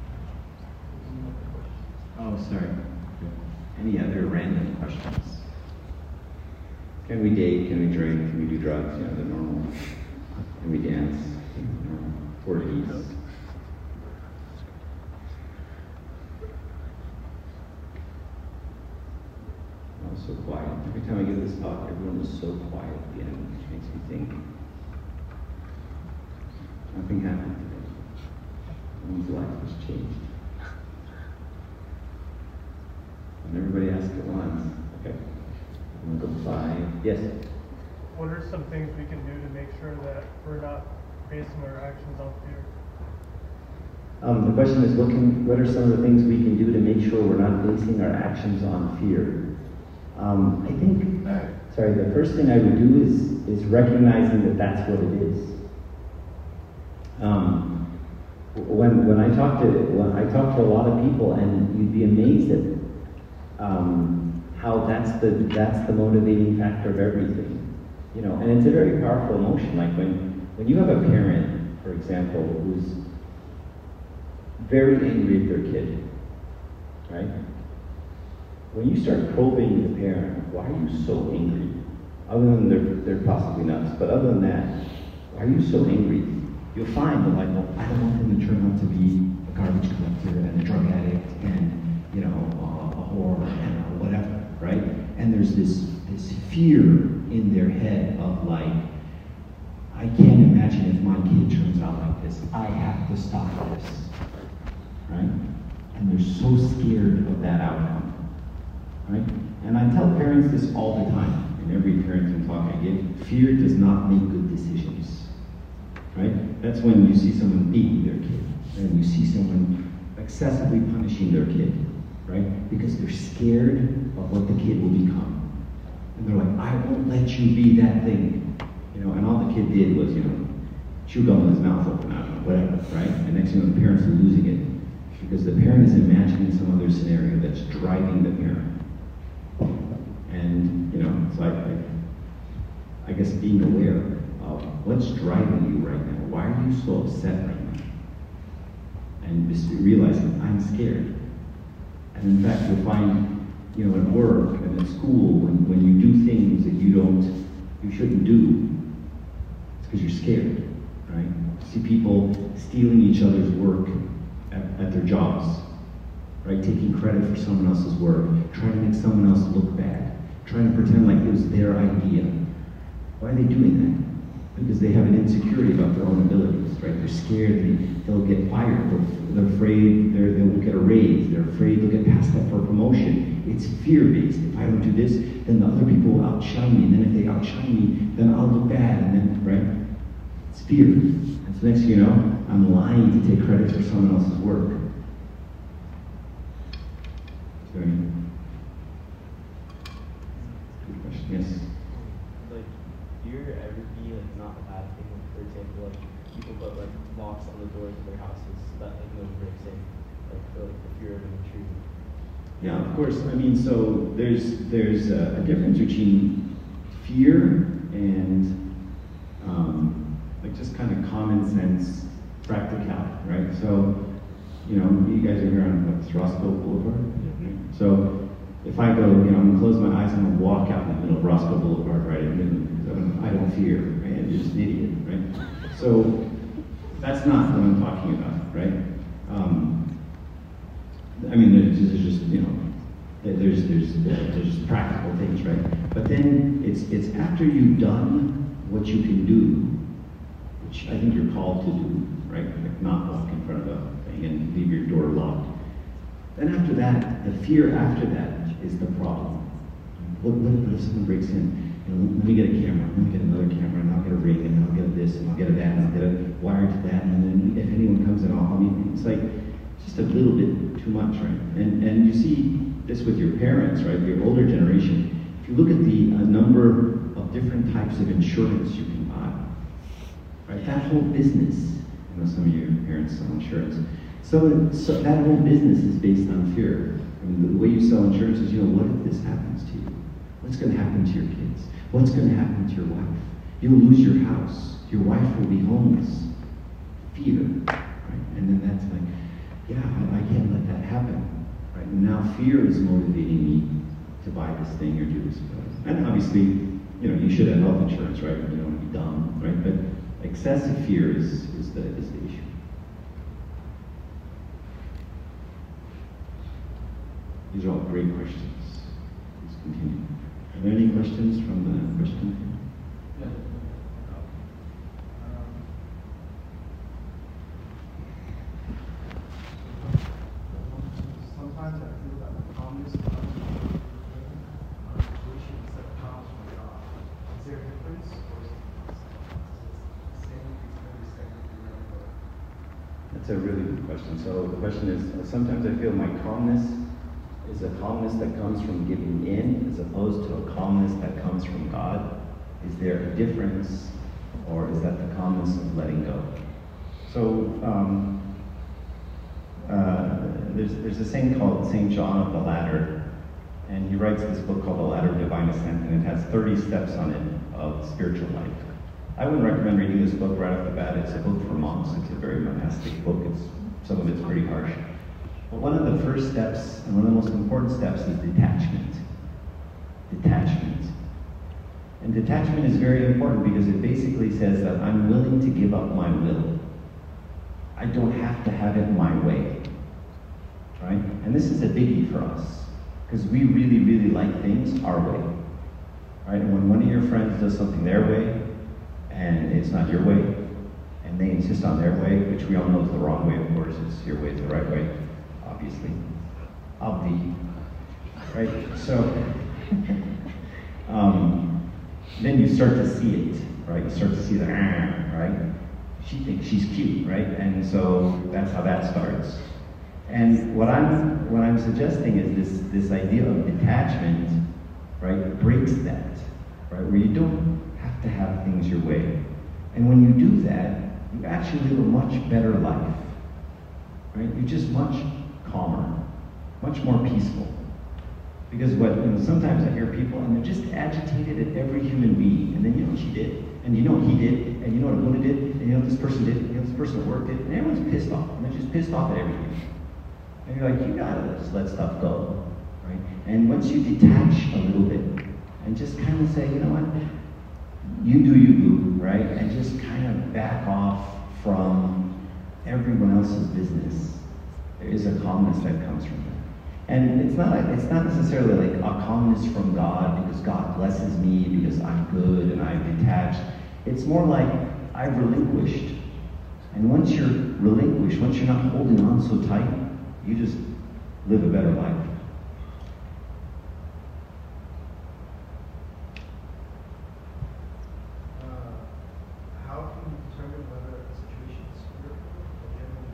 Oh, sorry. Any other random questions? Can we date? Can we drink? Can we do drugs? You know, the normal. Can we dance? Orgies. Oh, so quiet. Every time I give this talk, everyone is so quiet at the end, which makes me think nothing happened today. Everyone's life was changed. And everybody asked at once. Okay. I'm gonna go 5. Yes? What are some things we can do to make sure that we're not basing our actions on fear? The question is, what are some of the things we can do to make sure we're not basing our actions on fear? I think, the first thing I would do is recognizing that that's what it is. When I talk to a lot of people, and you'd be amazed at how that's the motivating factor of everything. You know, and it's a very powerful emotion. Like when you have a parent, for example, who's very angry at their kid, right? When you start probing the parent, why are you so angry? Other than they're possibly nuts, but other than that, why are you so angry? You'll find that, like, well, I don't want him to turn out to be a garbage collector and a drug addict and, you know, a whore and whatever, right? And there's this fear in their head of, like, I can't imagine if my kid turns out like this. I have to stop this, right? And they're so scared of that outcome, right? And I tell parents this all the time. In every parenting talk I give, fear does not make good decisions, right? That's when you see someone beating their kid, and you see someone excessively punishing their kid, right? Because they're scared of what the kid will become. And they're like, I won't let you be that thing. You know, and all the kid did was, you know, chew gum with his mouth open, I don't know, whatever, right? And next thing you know, the parents are losing it. Because the parent is imagining some other scenario that's driving the parent. And, you know, it's like I guess being aware of what's driving you right now. Why are you so upset right now? And just realizing, I'm scared. And in fact, you'll find, you know, at work and at school, when you do things that you shouldn't do, it's because you're scared, right? You see people stealing each other's work at their jobs, right? Taking credit for someone else's work, trying to make someone else look bad, trying to pretend like it was their idea. Why are they doing that? Because they have an insecurity about their own abilities, right? They're scared they'll get fired. They're afraid they won't get a raise. They're afraid they'll get passed up for a promotion. It's fear-based. If I don't do this, then the other people will outshine me. And then if they outshine me, then I'll look bad. And then, right? It's fear. And so next thing you know, I'm lying to take credit for someone else's work. Sorry. Good question. Yes? Like, do you ever be, like, not a bad thing? For example, like, people put, like, locks on the doors of their houses so that, like, no one breaks in, like, for, like, the fear of an intrusion. Yeah, of course. I mean, so there's a difference between fear and like just kind of common sense practicality, right? So, you know, you guys are here on Roscoe Boulevard. Mm-hmm. So if I go, you know, I'm gonna close my eyes and I'm gonna walk out in the middle of Roscoe Boulevard, right? I don't fear, right? You're just an idiot, right? So that's not what I'm talking about, right? I mean, there's just, you know, there's practical things, right? But then it's after you've done what you can do, which I think you're called to do, right? Like not walk in front of a thing and leave your door locked. Then after that, the fear after that is the problem. What if someone breaks in? You know, let me get a camera, let me get another camera, and I'll get a ring, and I'll get a this, and I'll get a that, and I'll get a wire to that, and then if anyone comes in, I mean, it's like, just a little bit too much, right? And you see this with your parents, right? Your older generation. If you look at the number of different types of insurance you can buy, right? That whole business, I know some of your parents sell insurance. So that whole business is based on fear. I mean, the way you sell insurance is, you know, what if this happens to you? What's going to happen to your kids? What's going to happen to your wife? You'll lose your house. Your wife will be homeless. Fear, right? And then that's like, yeah, I can't let that happen, right? And now fear is motivating me to buy this thing or do this. And obviously, you know, you should have health insurance, right? You don't want to be dumb, right? But excessive fear is the issue. These are all great questions. Let's continue. Are there any questions from the question? Yeah. Sometimes I feel that the calmness comes from situations that That's a really good question. So the question is, sometimes I feel my calmness is a calmness that comes from giving in as opposed to a calmness that comes from God. Is there a difference, or is that the calmness of letting go? So there's a saint called St. John of the Ladder, and he writes this book called The Ladder of Divine Ascent, and it has 30 steps on it of spiritual life. I wouldn't recommend reading this book right off the bat. It's a book for monks. It's a very monastic book. Some of it's pretty harsh. But one of the first steps, and one of the most important steps, is detachment. Detachment. And detachment is very important because it basically says that I'm willing to give up my will. I don't have to have it my way. Right? And this is a biggie for us, because we really, really like things our way. Right? And when one of your friends does something their way, and it's not your way, and they insist on their way, which we all know is the wrong way, of course, it's your way is the right way, obviously. Right? So, then you start to see it, right? You start to see the, right? She thinks she's cute, right? And so that's how that starts. And what I'm suggesting is this idea of detachment, right, breaks that, right? Where you don't have to have things your way. And when you do that, you actually live a much better life, right? You're just much calmer, much more peaceful. Because sometimes I hear people and they're just agitated at every human being, and then you know what she did, and you know what he did, and you know what Abuna did, and you know what this person did, and you know what this person at work did, and everyone's pissed off, and they're just pissed off at everything. And you're like, you gotta just let stuff go, right? And once you detach a little bit and just kind of say, you know what, you do you, boo, right? And just kind of back off from everyone else's business. There is a calmness that comes from that. And it's not necessarily like a calmness from God because God blesses me because I'm good and I've detached. It's more like I've relinquished. And once you're relinquished, once you're not holding on so tight, you just live a better life. How can you determine whether a situation is spiritual or generally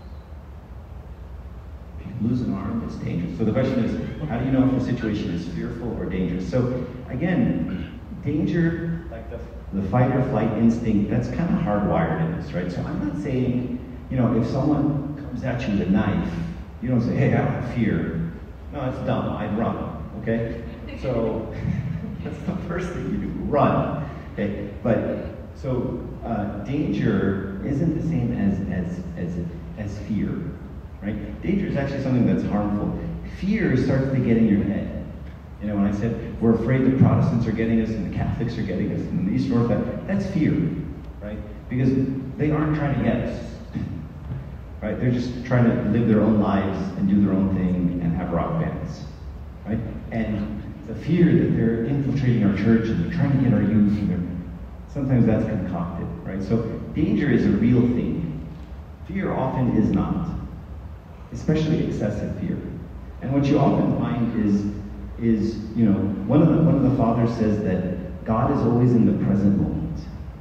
dangerous? If you lose an arm, it's dangerous. So the question is, how do you know if a situation is fearful or dangerous? So again, danger, like the fight or flight instinct, that's kind of hardwired in us, right? So I'm not saying, if someone comes at you with a knife, you don't say, hey, I don't have fear. No, that's dumb. I'd run, okay? So that's the first thing you do, run. Okay? But so danger isn't the same as fear, right? Danger is actually something that's harmful. Fear starts to get in your head. When I said we're afraid the Protestants are getting us and the Catholics are getting us and the Eastern Orthodox, that's fear, right? Because they aren't trying to get us. Right? They're just trying to live their own lives and do their own thing and have rock bands. Right? And the fear that they're infiltrating our church and they're trying to get our youth, sometimes that's concocted. Right? So danger is a real thing. Fear often is not. Especially excessive fear. And what you often find is one of the fathers says that God is always in the present moment.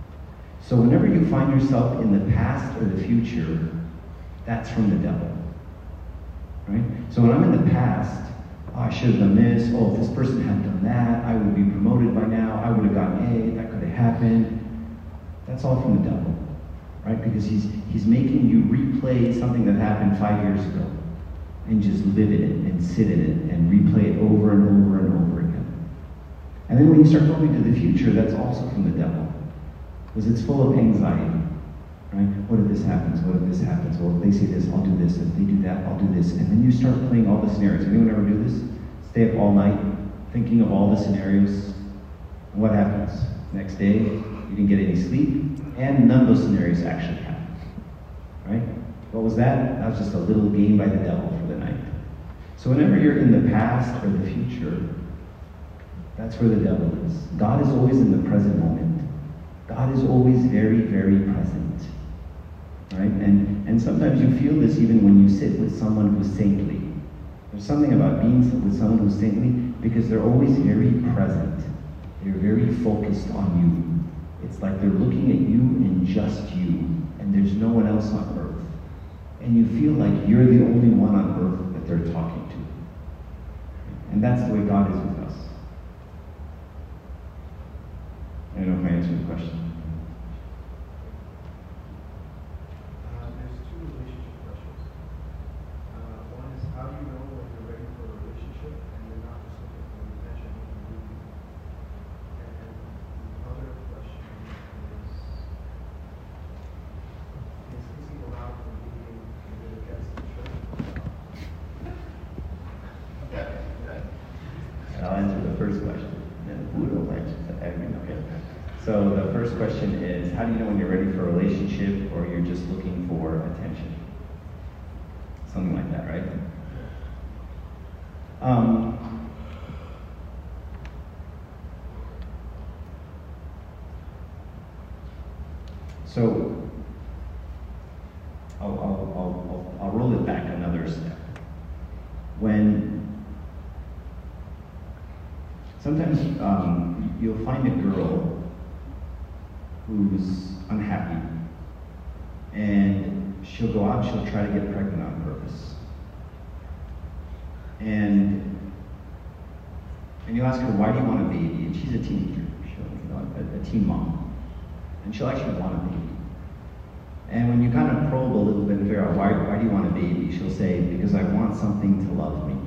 So whenever you find yourself in the past or the future, that's from the devil, right? So when I'm in the past, I should have done this, if this person had done that, I would be promoted by now, I would have gotten A, that could have happened. That's all from the devil, right? Because he's making you replay something that happened 5 years ago and just live in it and sit in it and replay it over and over and over again. And then when you start going to the future, that's also from the devil, because it's full of anxiety. Right? What if this happens? What if this happens? Well, if they say this, I'll do this. If they do that, I'll do this. And then you start playing all the scenarios. Anyone ever do this? Stay up all night thinking of all the scenarios. And what happens? Next day, you didn't get any sleep, and none of those scenarios actually happened. Right? What was that? That was just a little game by the devil for the night. So whenever you're in the past or the future, that's where the devil is. God is always in the present moment. God is always very, very present. Right? And sometimes you feel this even when you sit with someone who's saintly. There's something about being with someone who's saintly because they're always very present. They're very focused on you. It's like they're looking at you and just you, and there's no one else on earth. and you feel like you're the only one on earth that they're talking to. And that's the way God is with us. I don't know if I answered the question. There's two relationship questions. One is, how do you know when you're ready for a relationship and you're not just looking for the attention of the movie? And the other question is kissing allowed for being committed against the church? I'll answer the first question. Then Buddha will answer the second. Okay. So the first question is, how do you know when you're ready for a relationship or you're just looking for attention? Something like that, right? So I'll roll it back another step. Sometimes you'll find a girl who's unhappy, and she'll go out, she'll try to get pregnant on purpose. And you ask her, why do you want a baby? And she's a teenager, a teen mom. And she'll actually want a baby. And when you kind of probe a little bit and figure out, why do you want a baby? She'll say, because I want something to love me.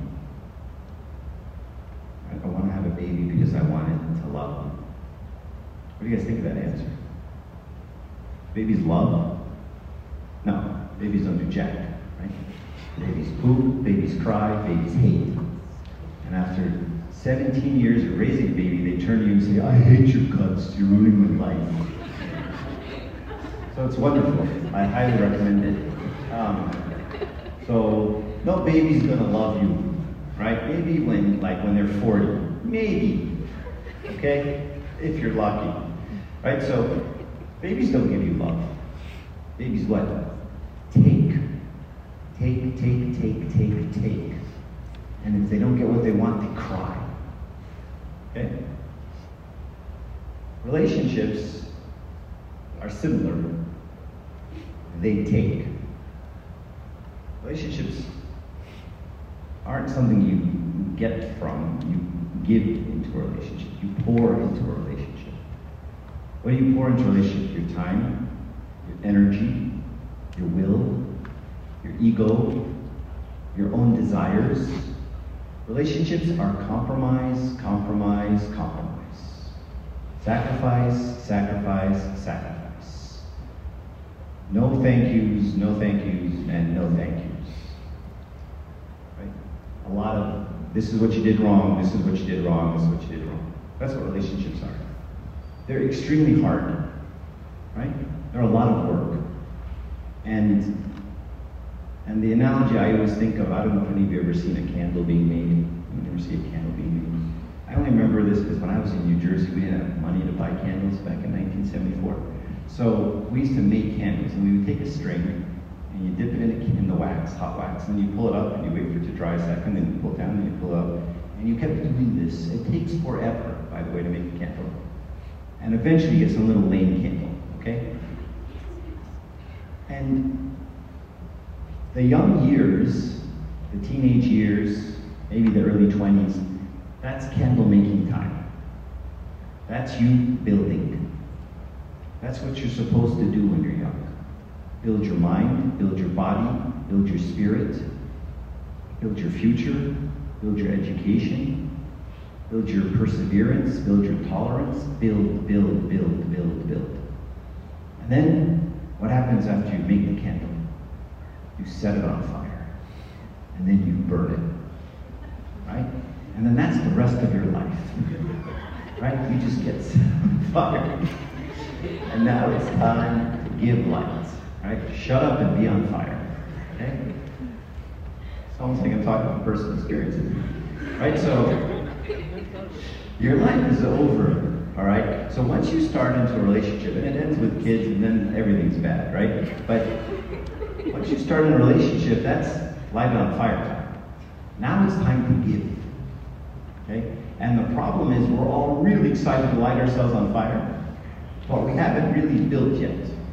I want to have a baby because I want it to love me. What do you guys think of that answer? Babies love? No, babies don't do jack, right? Babies poop, babies cry, babies hate. And after 17 years of raising a baby, they turn to you and say, I hate your guts, you're ruining my life. So it's wonderful. I highly recommend it. So no baby's gonna love you, right? Maybe when they're 40, maybe, okay? If you're lucky, right? So babies don't give you love. Babies what? Take. And if they don't get what they want, they cry. Okay? Relationships are similar. They take. Relationships aren't something you get from, you give into a relationship. You pour into a relationship. What do you pour into a relationship? Your time, your energy, your will, your ego, your own desires. Relationships are compromise. Sacrifice. No thank yous, and no thank yous. Right? A lot of, this is what you did wrong, this is what you did wrong, this is what you did wrong. That's what relationships are. They're extremely hard, right? They're a lot of work. And the analogy I always think of, I don't know if any of you have ever seen a candle being made. You never see a candle being made. I only remember this because when I was in New Jersey, we didn't have money to buy candles back in 1974. So we used to make candles, and we would take a string, and you dip it in the wax, hot wax, and you pull it up, and you wait for it to dry a second, then you pull it down, and you pull it up. And you kept doing this. It takes forever, by the way, to make a candle. And eventually you get some little lame candle, okay? And the young years, the teenage years, maybe the early 20s, that's candle making time. That's you building. That's what you're supposed to do when you're young. Build your mind, build your body, build your spirit, build your future, build your education, build your perseverance, build your tolerance, build. And then, what happens after you make the candle? You set it on fire, and then you burn it, right? And then that's the rest of your life, right? You just get set on fire. And now it's time to give light, right? Shut up and be on fire, okay? It's almost like I'm talking about personal experiences, right? So, your life is over, all right? So once you start into a relationship, and it ends with kids, and then everything's bad, right? But once you start in a relationship, that's light on fire time. Now it's time to give, okay? And the problem is we're all really excited to light ourselves on fire, but we haven't really built yet.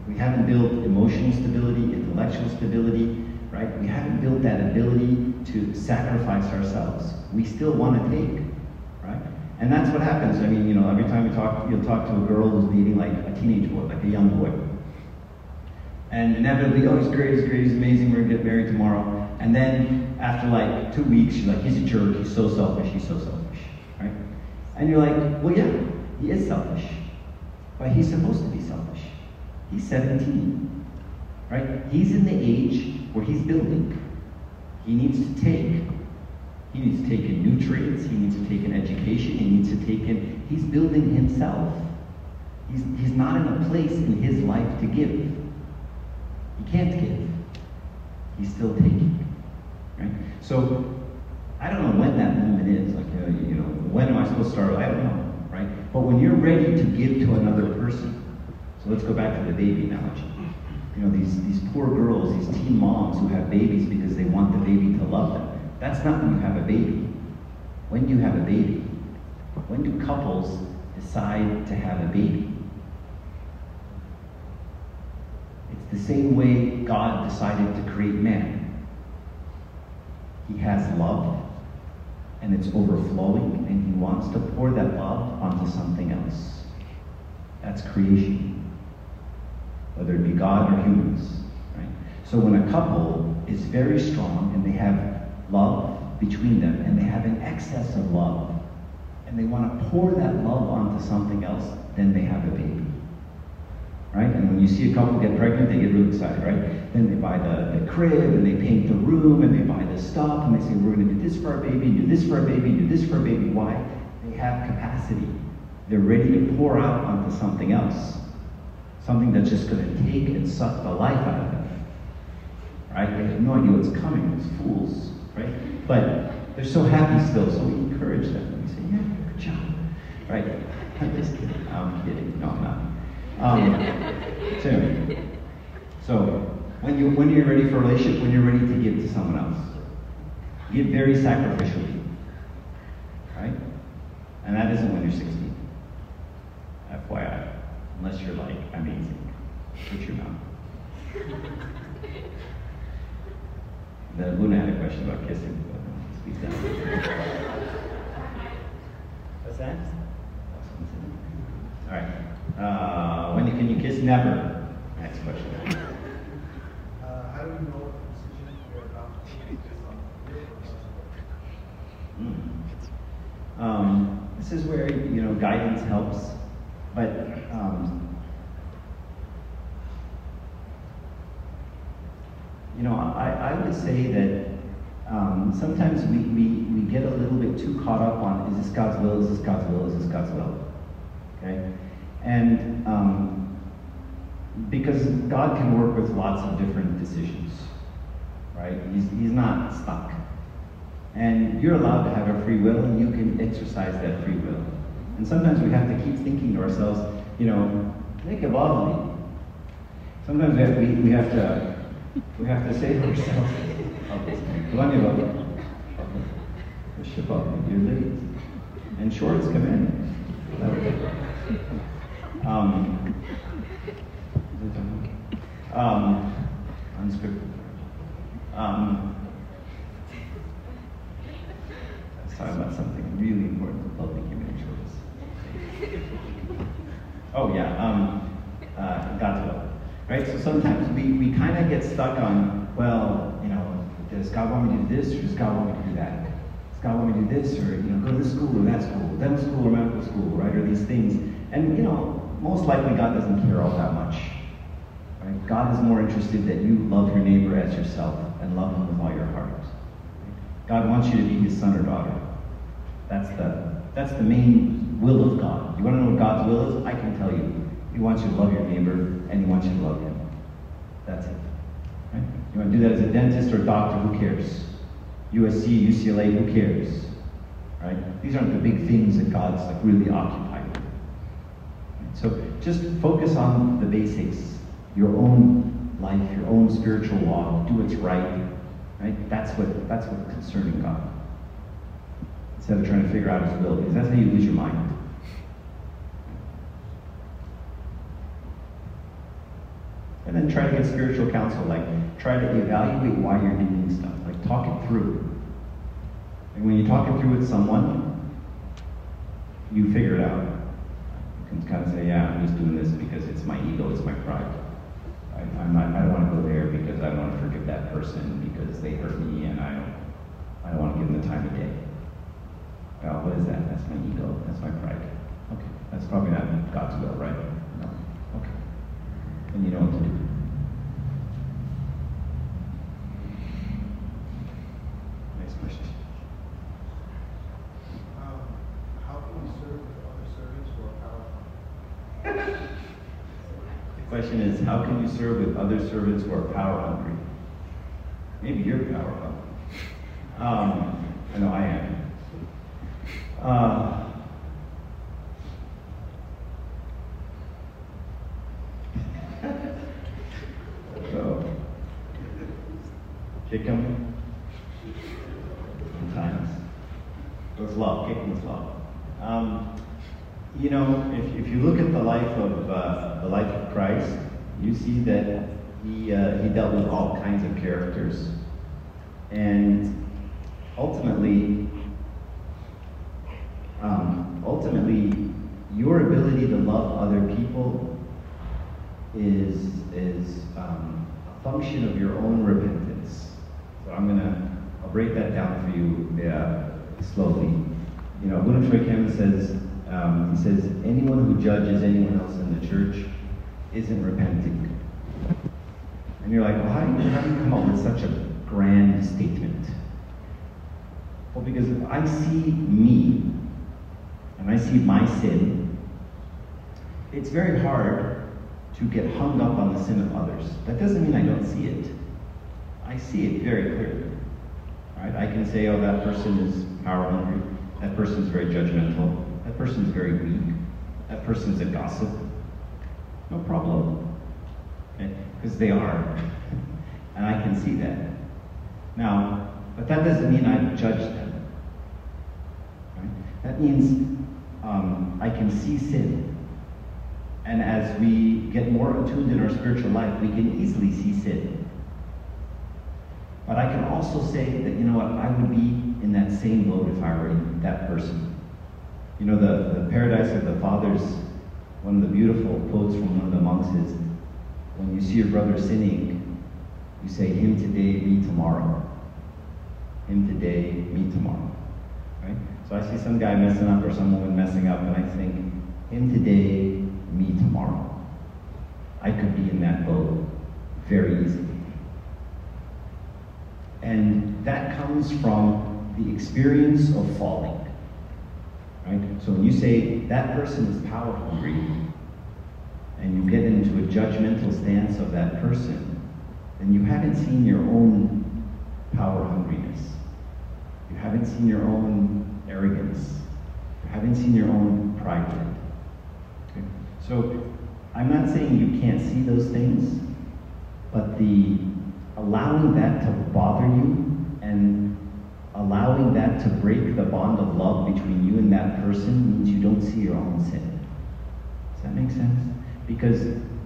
We haven't built emotional stability, intellectual stability, right? We haven't built that ability to sacrifice ourselves. We still want to take, right? And that's what happens. I mean, every time you'll talk to a girl who's dating like a teenage boy, like a young boy. And inevitably, oh, he's great, he's amazing, we're gonna get married tomorrow. And then after like 2 weeks, you're like, he's a jerk, he's so selfish, right? And you're like, well, yeah, he is selfish. But he's supposed to be selfish. He's 17, right? He's in the age where he's building. He needs to take. He needs to take in new trades. He needs to take in education. He needs to take in, he's building himself. He's not in a place in his life to give. He can't give. He's still taking, right? So, I don't know when that moment is. Like, when am I supposed to start? I don't know, right? But when you're ready to give to another person, so let's go back to the baby analogy. These poor girls, these teen moms who have babies because they want the baby to love them. That's not when you have a baby. When do you have a baby? When do couples decide to have a baby? It's the same way God decided to create man. He has love, and it's overflowing, and he wants to pour that love onto something else. That's creation. Whether it be God or humans, right? So when a couple is very strong and they have love between them and they have an excess of love and they want to pour that love onto something else, then they have a baby, right? And when you see a couple get pregnant, they get really excited, right? Then they buy the crib and they paint the room and they buy the stuff and they say, we're going to do this for our baby, do this for our baby, do this for our baby. Why? They have capacity. They're ready to pour out onto something else. Something that's just going to take and suck the life out of them, right? They have no idea what's coming, these fools, right? But they're so happy still, so we encourage them. We say, yeah, good job, right? I'm just kidding. I'm kidding. No, I'm not. So anyway, so when you're ready for a relationship, when you're ready to give to someone else, give very sacrificially, right? And that isn't when you're 16. FYI. Unless you're like amazing. But you're not. The Luna had a question about kissing, but speak down. What's that? Alright. When can you kiss? Never. Next question. How do you know what decision you're about to make is on? This is where guidance helps. But I would say that sometimes we get a little bit too caught up on, is this God's will, is this God's will, is this God's will? Okay? And because God can work with lots of different decisions, right? He's not stuck. And you're allowed to have a free will, and you can exercise that free will. And sometimes we have to keep thinking to ourselves, think of all of me. Sometimes we have to say to ourselves, you're late. And shorts come in. Unscripted. Let's talk about something really important for public image. Oh yeah, God's will, right? So sometimes we kind of get stuck on, well, does God want me to do this or does God want me to do that? Does God want me to do this or go to this school or that school, dental school or medical school, right? Or these things, and most likely God doesn't care all that much, right? God is more interested that you love your neighbor as yourself and love him with all your heart. God wants you to be his son or daughter. That's the main will of God. You want to know what God's will is? I can tell you. He wants you to love your neighbor, and he wants you to love him. That's it. Right? You want to do that as a dentist or a doctor, who cares? USC, UCLA, who cares? Right? These aren't the big things that God's really occupied with. Right? So just focus on the basics. Your own life, your own spiritual walk. Do what's right. Right? That's what's concerning God. Instead of trying to figure out his will, because that's how you lose your mind. And then try to get spiritual counsel, like try to evaluate why you're doing stuff, like talk it through. And when you talk it through with someone, you figure it out. You can kind of say, yeah, I'm just doing this because it's my ego, it's my pride. I don't want to go there because I don't want to forgive that person because they hurt me and I don't want to give them the time of day. Well, what is that? That's my ego, that's my pride. Okay, that's probably not God's will, right? No. Okay. Then you know what to do. Next question. How can we serve with other servants who are power hungry? The question is, how can you serve with other servants who are power hungry? Maybe you're power hungry. I know I am. So, kick him. Sometimes. With love, kick him with love. You know, if you look at the life of Christ, you see that he dealt with all kinds of characters, and ultimately, your ability to love other people is a function of your own repentance. So I'll break that down for you slowly. You know, William Troy Cameron says, he says, anyone who judges anyone else in the church isn't repenting. And you're like, well, how do you come up with such a grand statement? Well, because if I see me, and I see my sin, it's very hard to get hung up on the sin of others. That doesn't mean I don't see it. I see it very clearly. All right? I can say, oh, that person is power hungry. That person is very judgmental. That person is very weak. That person is a gossip. No problem. Okay? Because they are. And I can see that. Now, but that doesn't mean I've judged them. Right? That means I can see sin. And as we get more attuned in our spiritual life, we can easily see sin. But I can also say that, you know what, I would be in that same boat if I were that person. You know, the Paradise of the Fathers, one of the beautiful quotes from one of the monks is, when you see your brother sinning, you say, him today, me tomorrow. Him today, me tomorrow. Right? So I see some guy messing up or some woman messing up, and I think, him today, me tomorrow. I could be in that boat very easily. And that comes from the experience of falling. Right? So when you say that person is power hungry, and you get into a judgmental stance of that person, then you haven't seen your own power hungriness. You haven't seen your own arrogance. You haven't seen your own pride yet. Okay? So I'm not saying you can't see those things, but the allowing that to bother you and allowing that to break the bond of love between you and that person means you don't see your own sin. Does that make sense? Because,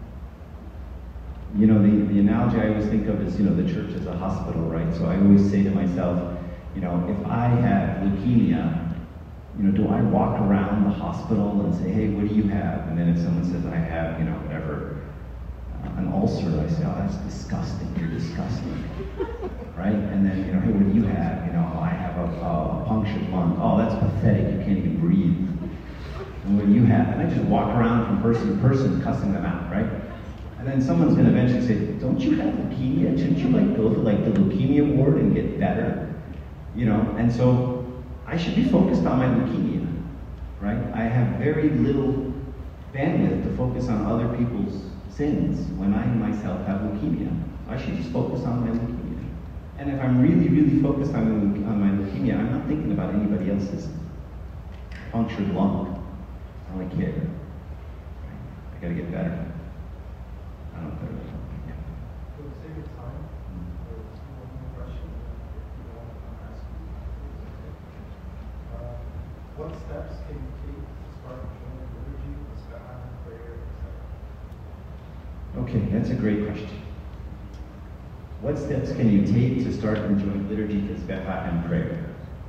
you know, the analogy I always think of is, you know, the church is a hospital, right? So I always say to myself, you know, if I have leukemia, you know, do I walk around the hospital and say, hey, what do you have? And then if someone says I have, you know, whatever, an ulcer, I say, oh, that's disgusting, you're disgusting, right? And then, you know, hey, what do you have? You know, I have a punctured lung. Oh, that's pathetic, you can't even breathe. And what do you have? And I just walk around from person to person cussing them out, right? And then someone's going to eventually say, don't you have leukemia? Shouldn't you like go to like the leukemia ward and get better? You know, and so I should be focused on my leukemia, right? I have very little bandwidth to focus on other people's sins when I myself have leukemia. I should just focus on my leukemia. And if I'm really, really focused on my leukemia, I'm not thinking about anybody else's punctured lung. I don't care. Right? I gotta get better. I don't know. Yeah. For the sake of time, there's one more question. If you don't want to ask me. What steps can you take to start joining liturgy, the sky, prayer, etc.? Okay, that's a great question. What steps can you take to start enjoying liturgy, tesbecha, and prayer?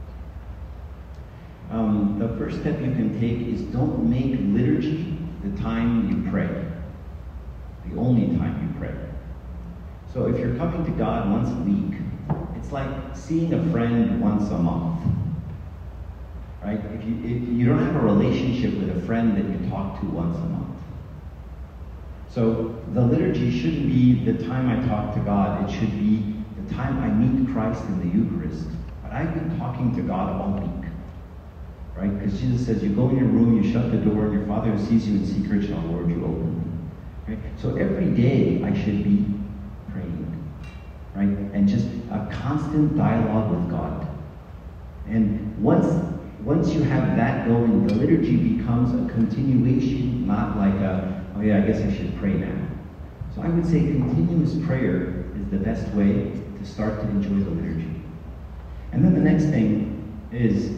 The first step you can take is don't make liturgy the time you pray, the only time you pray. So if you're coming to God once a week, it's like seeing a friend once a month, right? If you don't have a relationship with a friend that you talk to once a month. So the liturgy shouldn't be the time I talk to God. It should be the time I meet Christ in the Eucharist. But I've been talking to God all week, right? Because Jesus says, you go in your room, you shut the door, and your Father who sees you in secret shall reward you openly. Right? So every day I should be praying, right? And just a constant dialogue with God. And once you have that going, the liturgy becomes a continuation, not like oh yeah, I guess I should pray now. So I would say continuous prayer is the best way to start to enjoy the liturgy. And then the next thing is,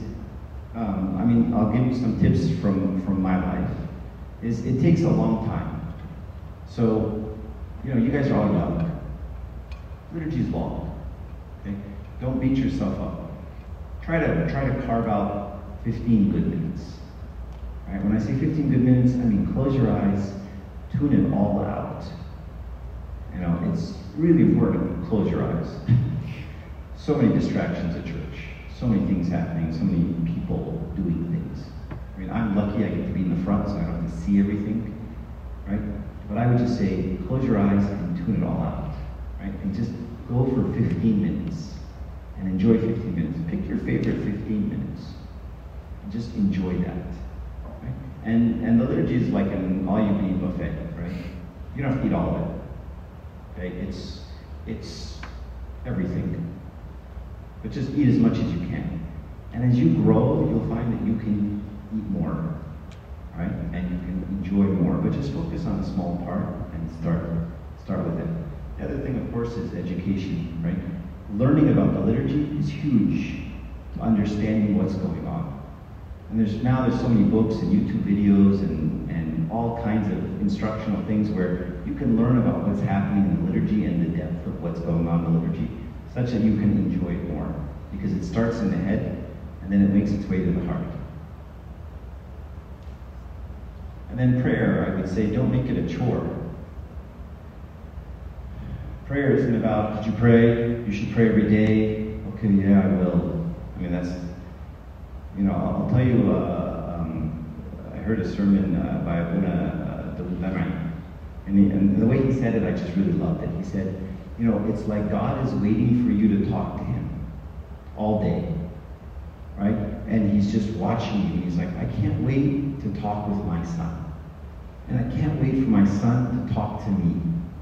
I'll give you some tips from my life, is it takes a long time. So, you guys are all young. Liturgy is long. Okay? Don't beat yourself up. Try to carve out 15 good minutes. Right? When I say 15 good minutes, I mean close your eyes, tune it all out. It's really important to close your eyes. So many distractions at church, so many things happening, so many people doing things. I'm lucky I get to be in the front, so I don't have to see everything, right? But I would just say, close your eyes and tune it all out, right? And just go for 15 minutes and enjoy 15 minutes. Pick your favorite 15 minutes and just enjoy that. Right? And the liturgy is like an all-you-can-eat buffet, right? You don't have to eat all of it. Okay? It's everything. But just eat as much as you can. And as you grow, you'll find that you can eat more, right? And you can enjoy more. But just focus on the small part and start with it. The other thing, of course, is education, right? Learning about the liturgy is huge to understanding what's going on. And there's so many books and YouTube videos and all kinds of instructional things where you can learn about what's happening in the liturgy and the depth of what's going on in the liturgy, such that you can enjoy it more. Because it starts in the head, and then it makes its way to the heart. And then prayer, I would say, don't make it a chore. Prayer isn't about, did you pray? You should pray every day. Okay, yeah, I will. That's, I'll tell you, I heard a sermon by Abuna David Lemay, and the way he said it, I just really loved it. He said, it's like God is waiting for you to talk to him all day, right? And he's just watching you, and he's like, I can't wait to talk with my son. And I can't wait for my son to talk to me.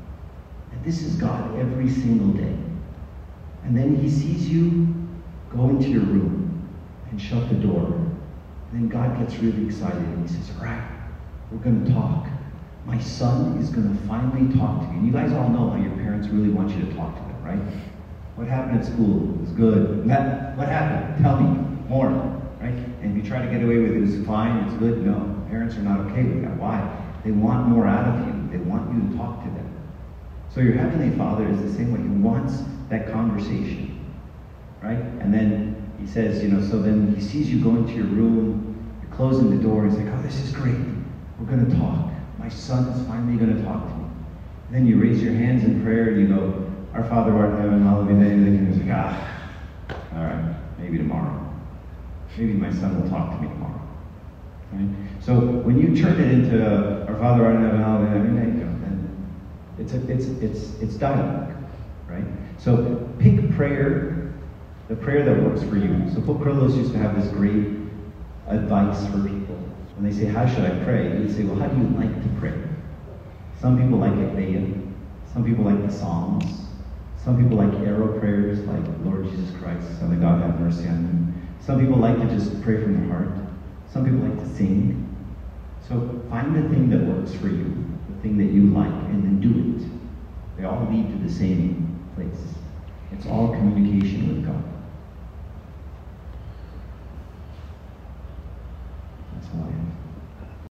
And this is God every single day. And then he sees you go into your room and shut the door. And then God gets really excited, and he says, all right, we're going to talk. My son is going to finally talk to you. And you guys all know how your parents really want you to talk to them, right? What happened at school? It was good. What happened? Tell me more, right? And if you try to get away with it, it's fine, it's good. No, parents are not okay with that. Why? They want more out of you. They want you to talk to them. So your Heavenly Father is the same way. He wants that conversation, right? And then he says, so then he sees you go into your room, you're closing the door, and he's like, oh, this is great. We're going to talk. My son is finally going to talk to me. And then you raise your hands in prayer, and you go, our Father who art in heaven, hallowed be thy name. And he's like, all right, maybe tomorrow. Maybe my son will talk to me tomorrow. Right? So when you turn it into our Father who art in heaven, hallowed be thy name, there you go. And it's dialogue, right? So pick prayer, the prayer that works for you. So Pope Kyrillos used to have this great advice for people. When they say, how should I pray? He would say, well, how do you like to pray? Some people like Ekleia. Some people like the Psalms. Some people like arrow prayers, like Lord Jesus Christ, Son of God, have mercy on me. Some people like to just pray from the heart. Some people like to sing. So find the thing that works for you, the thing that you like, and then do it. They all lead to the same place. It's all communication with God. That's all I have.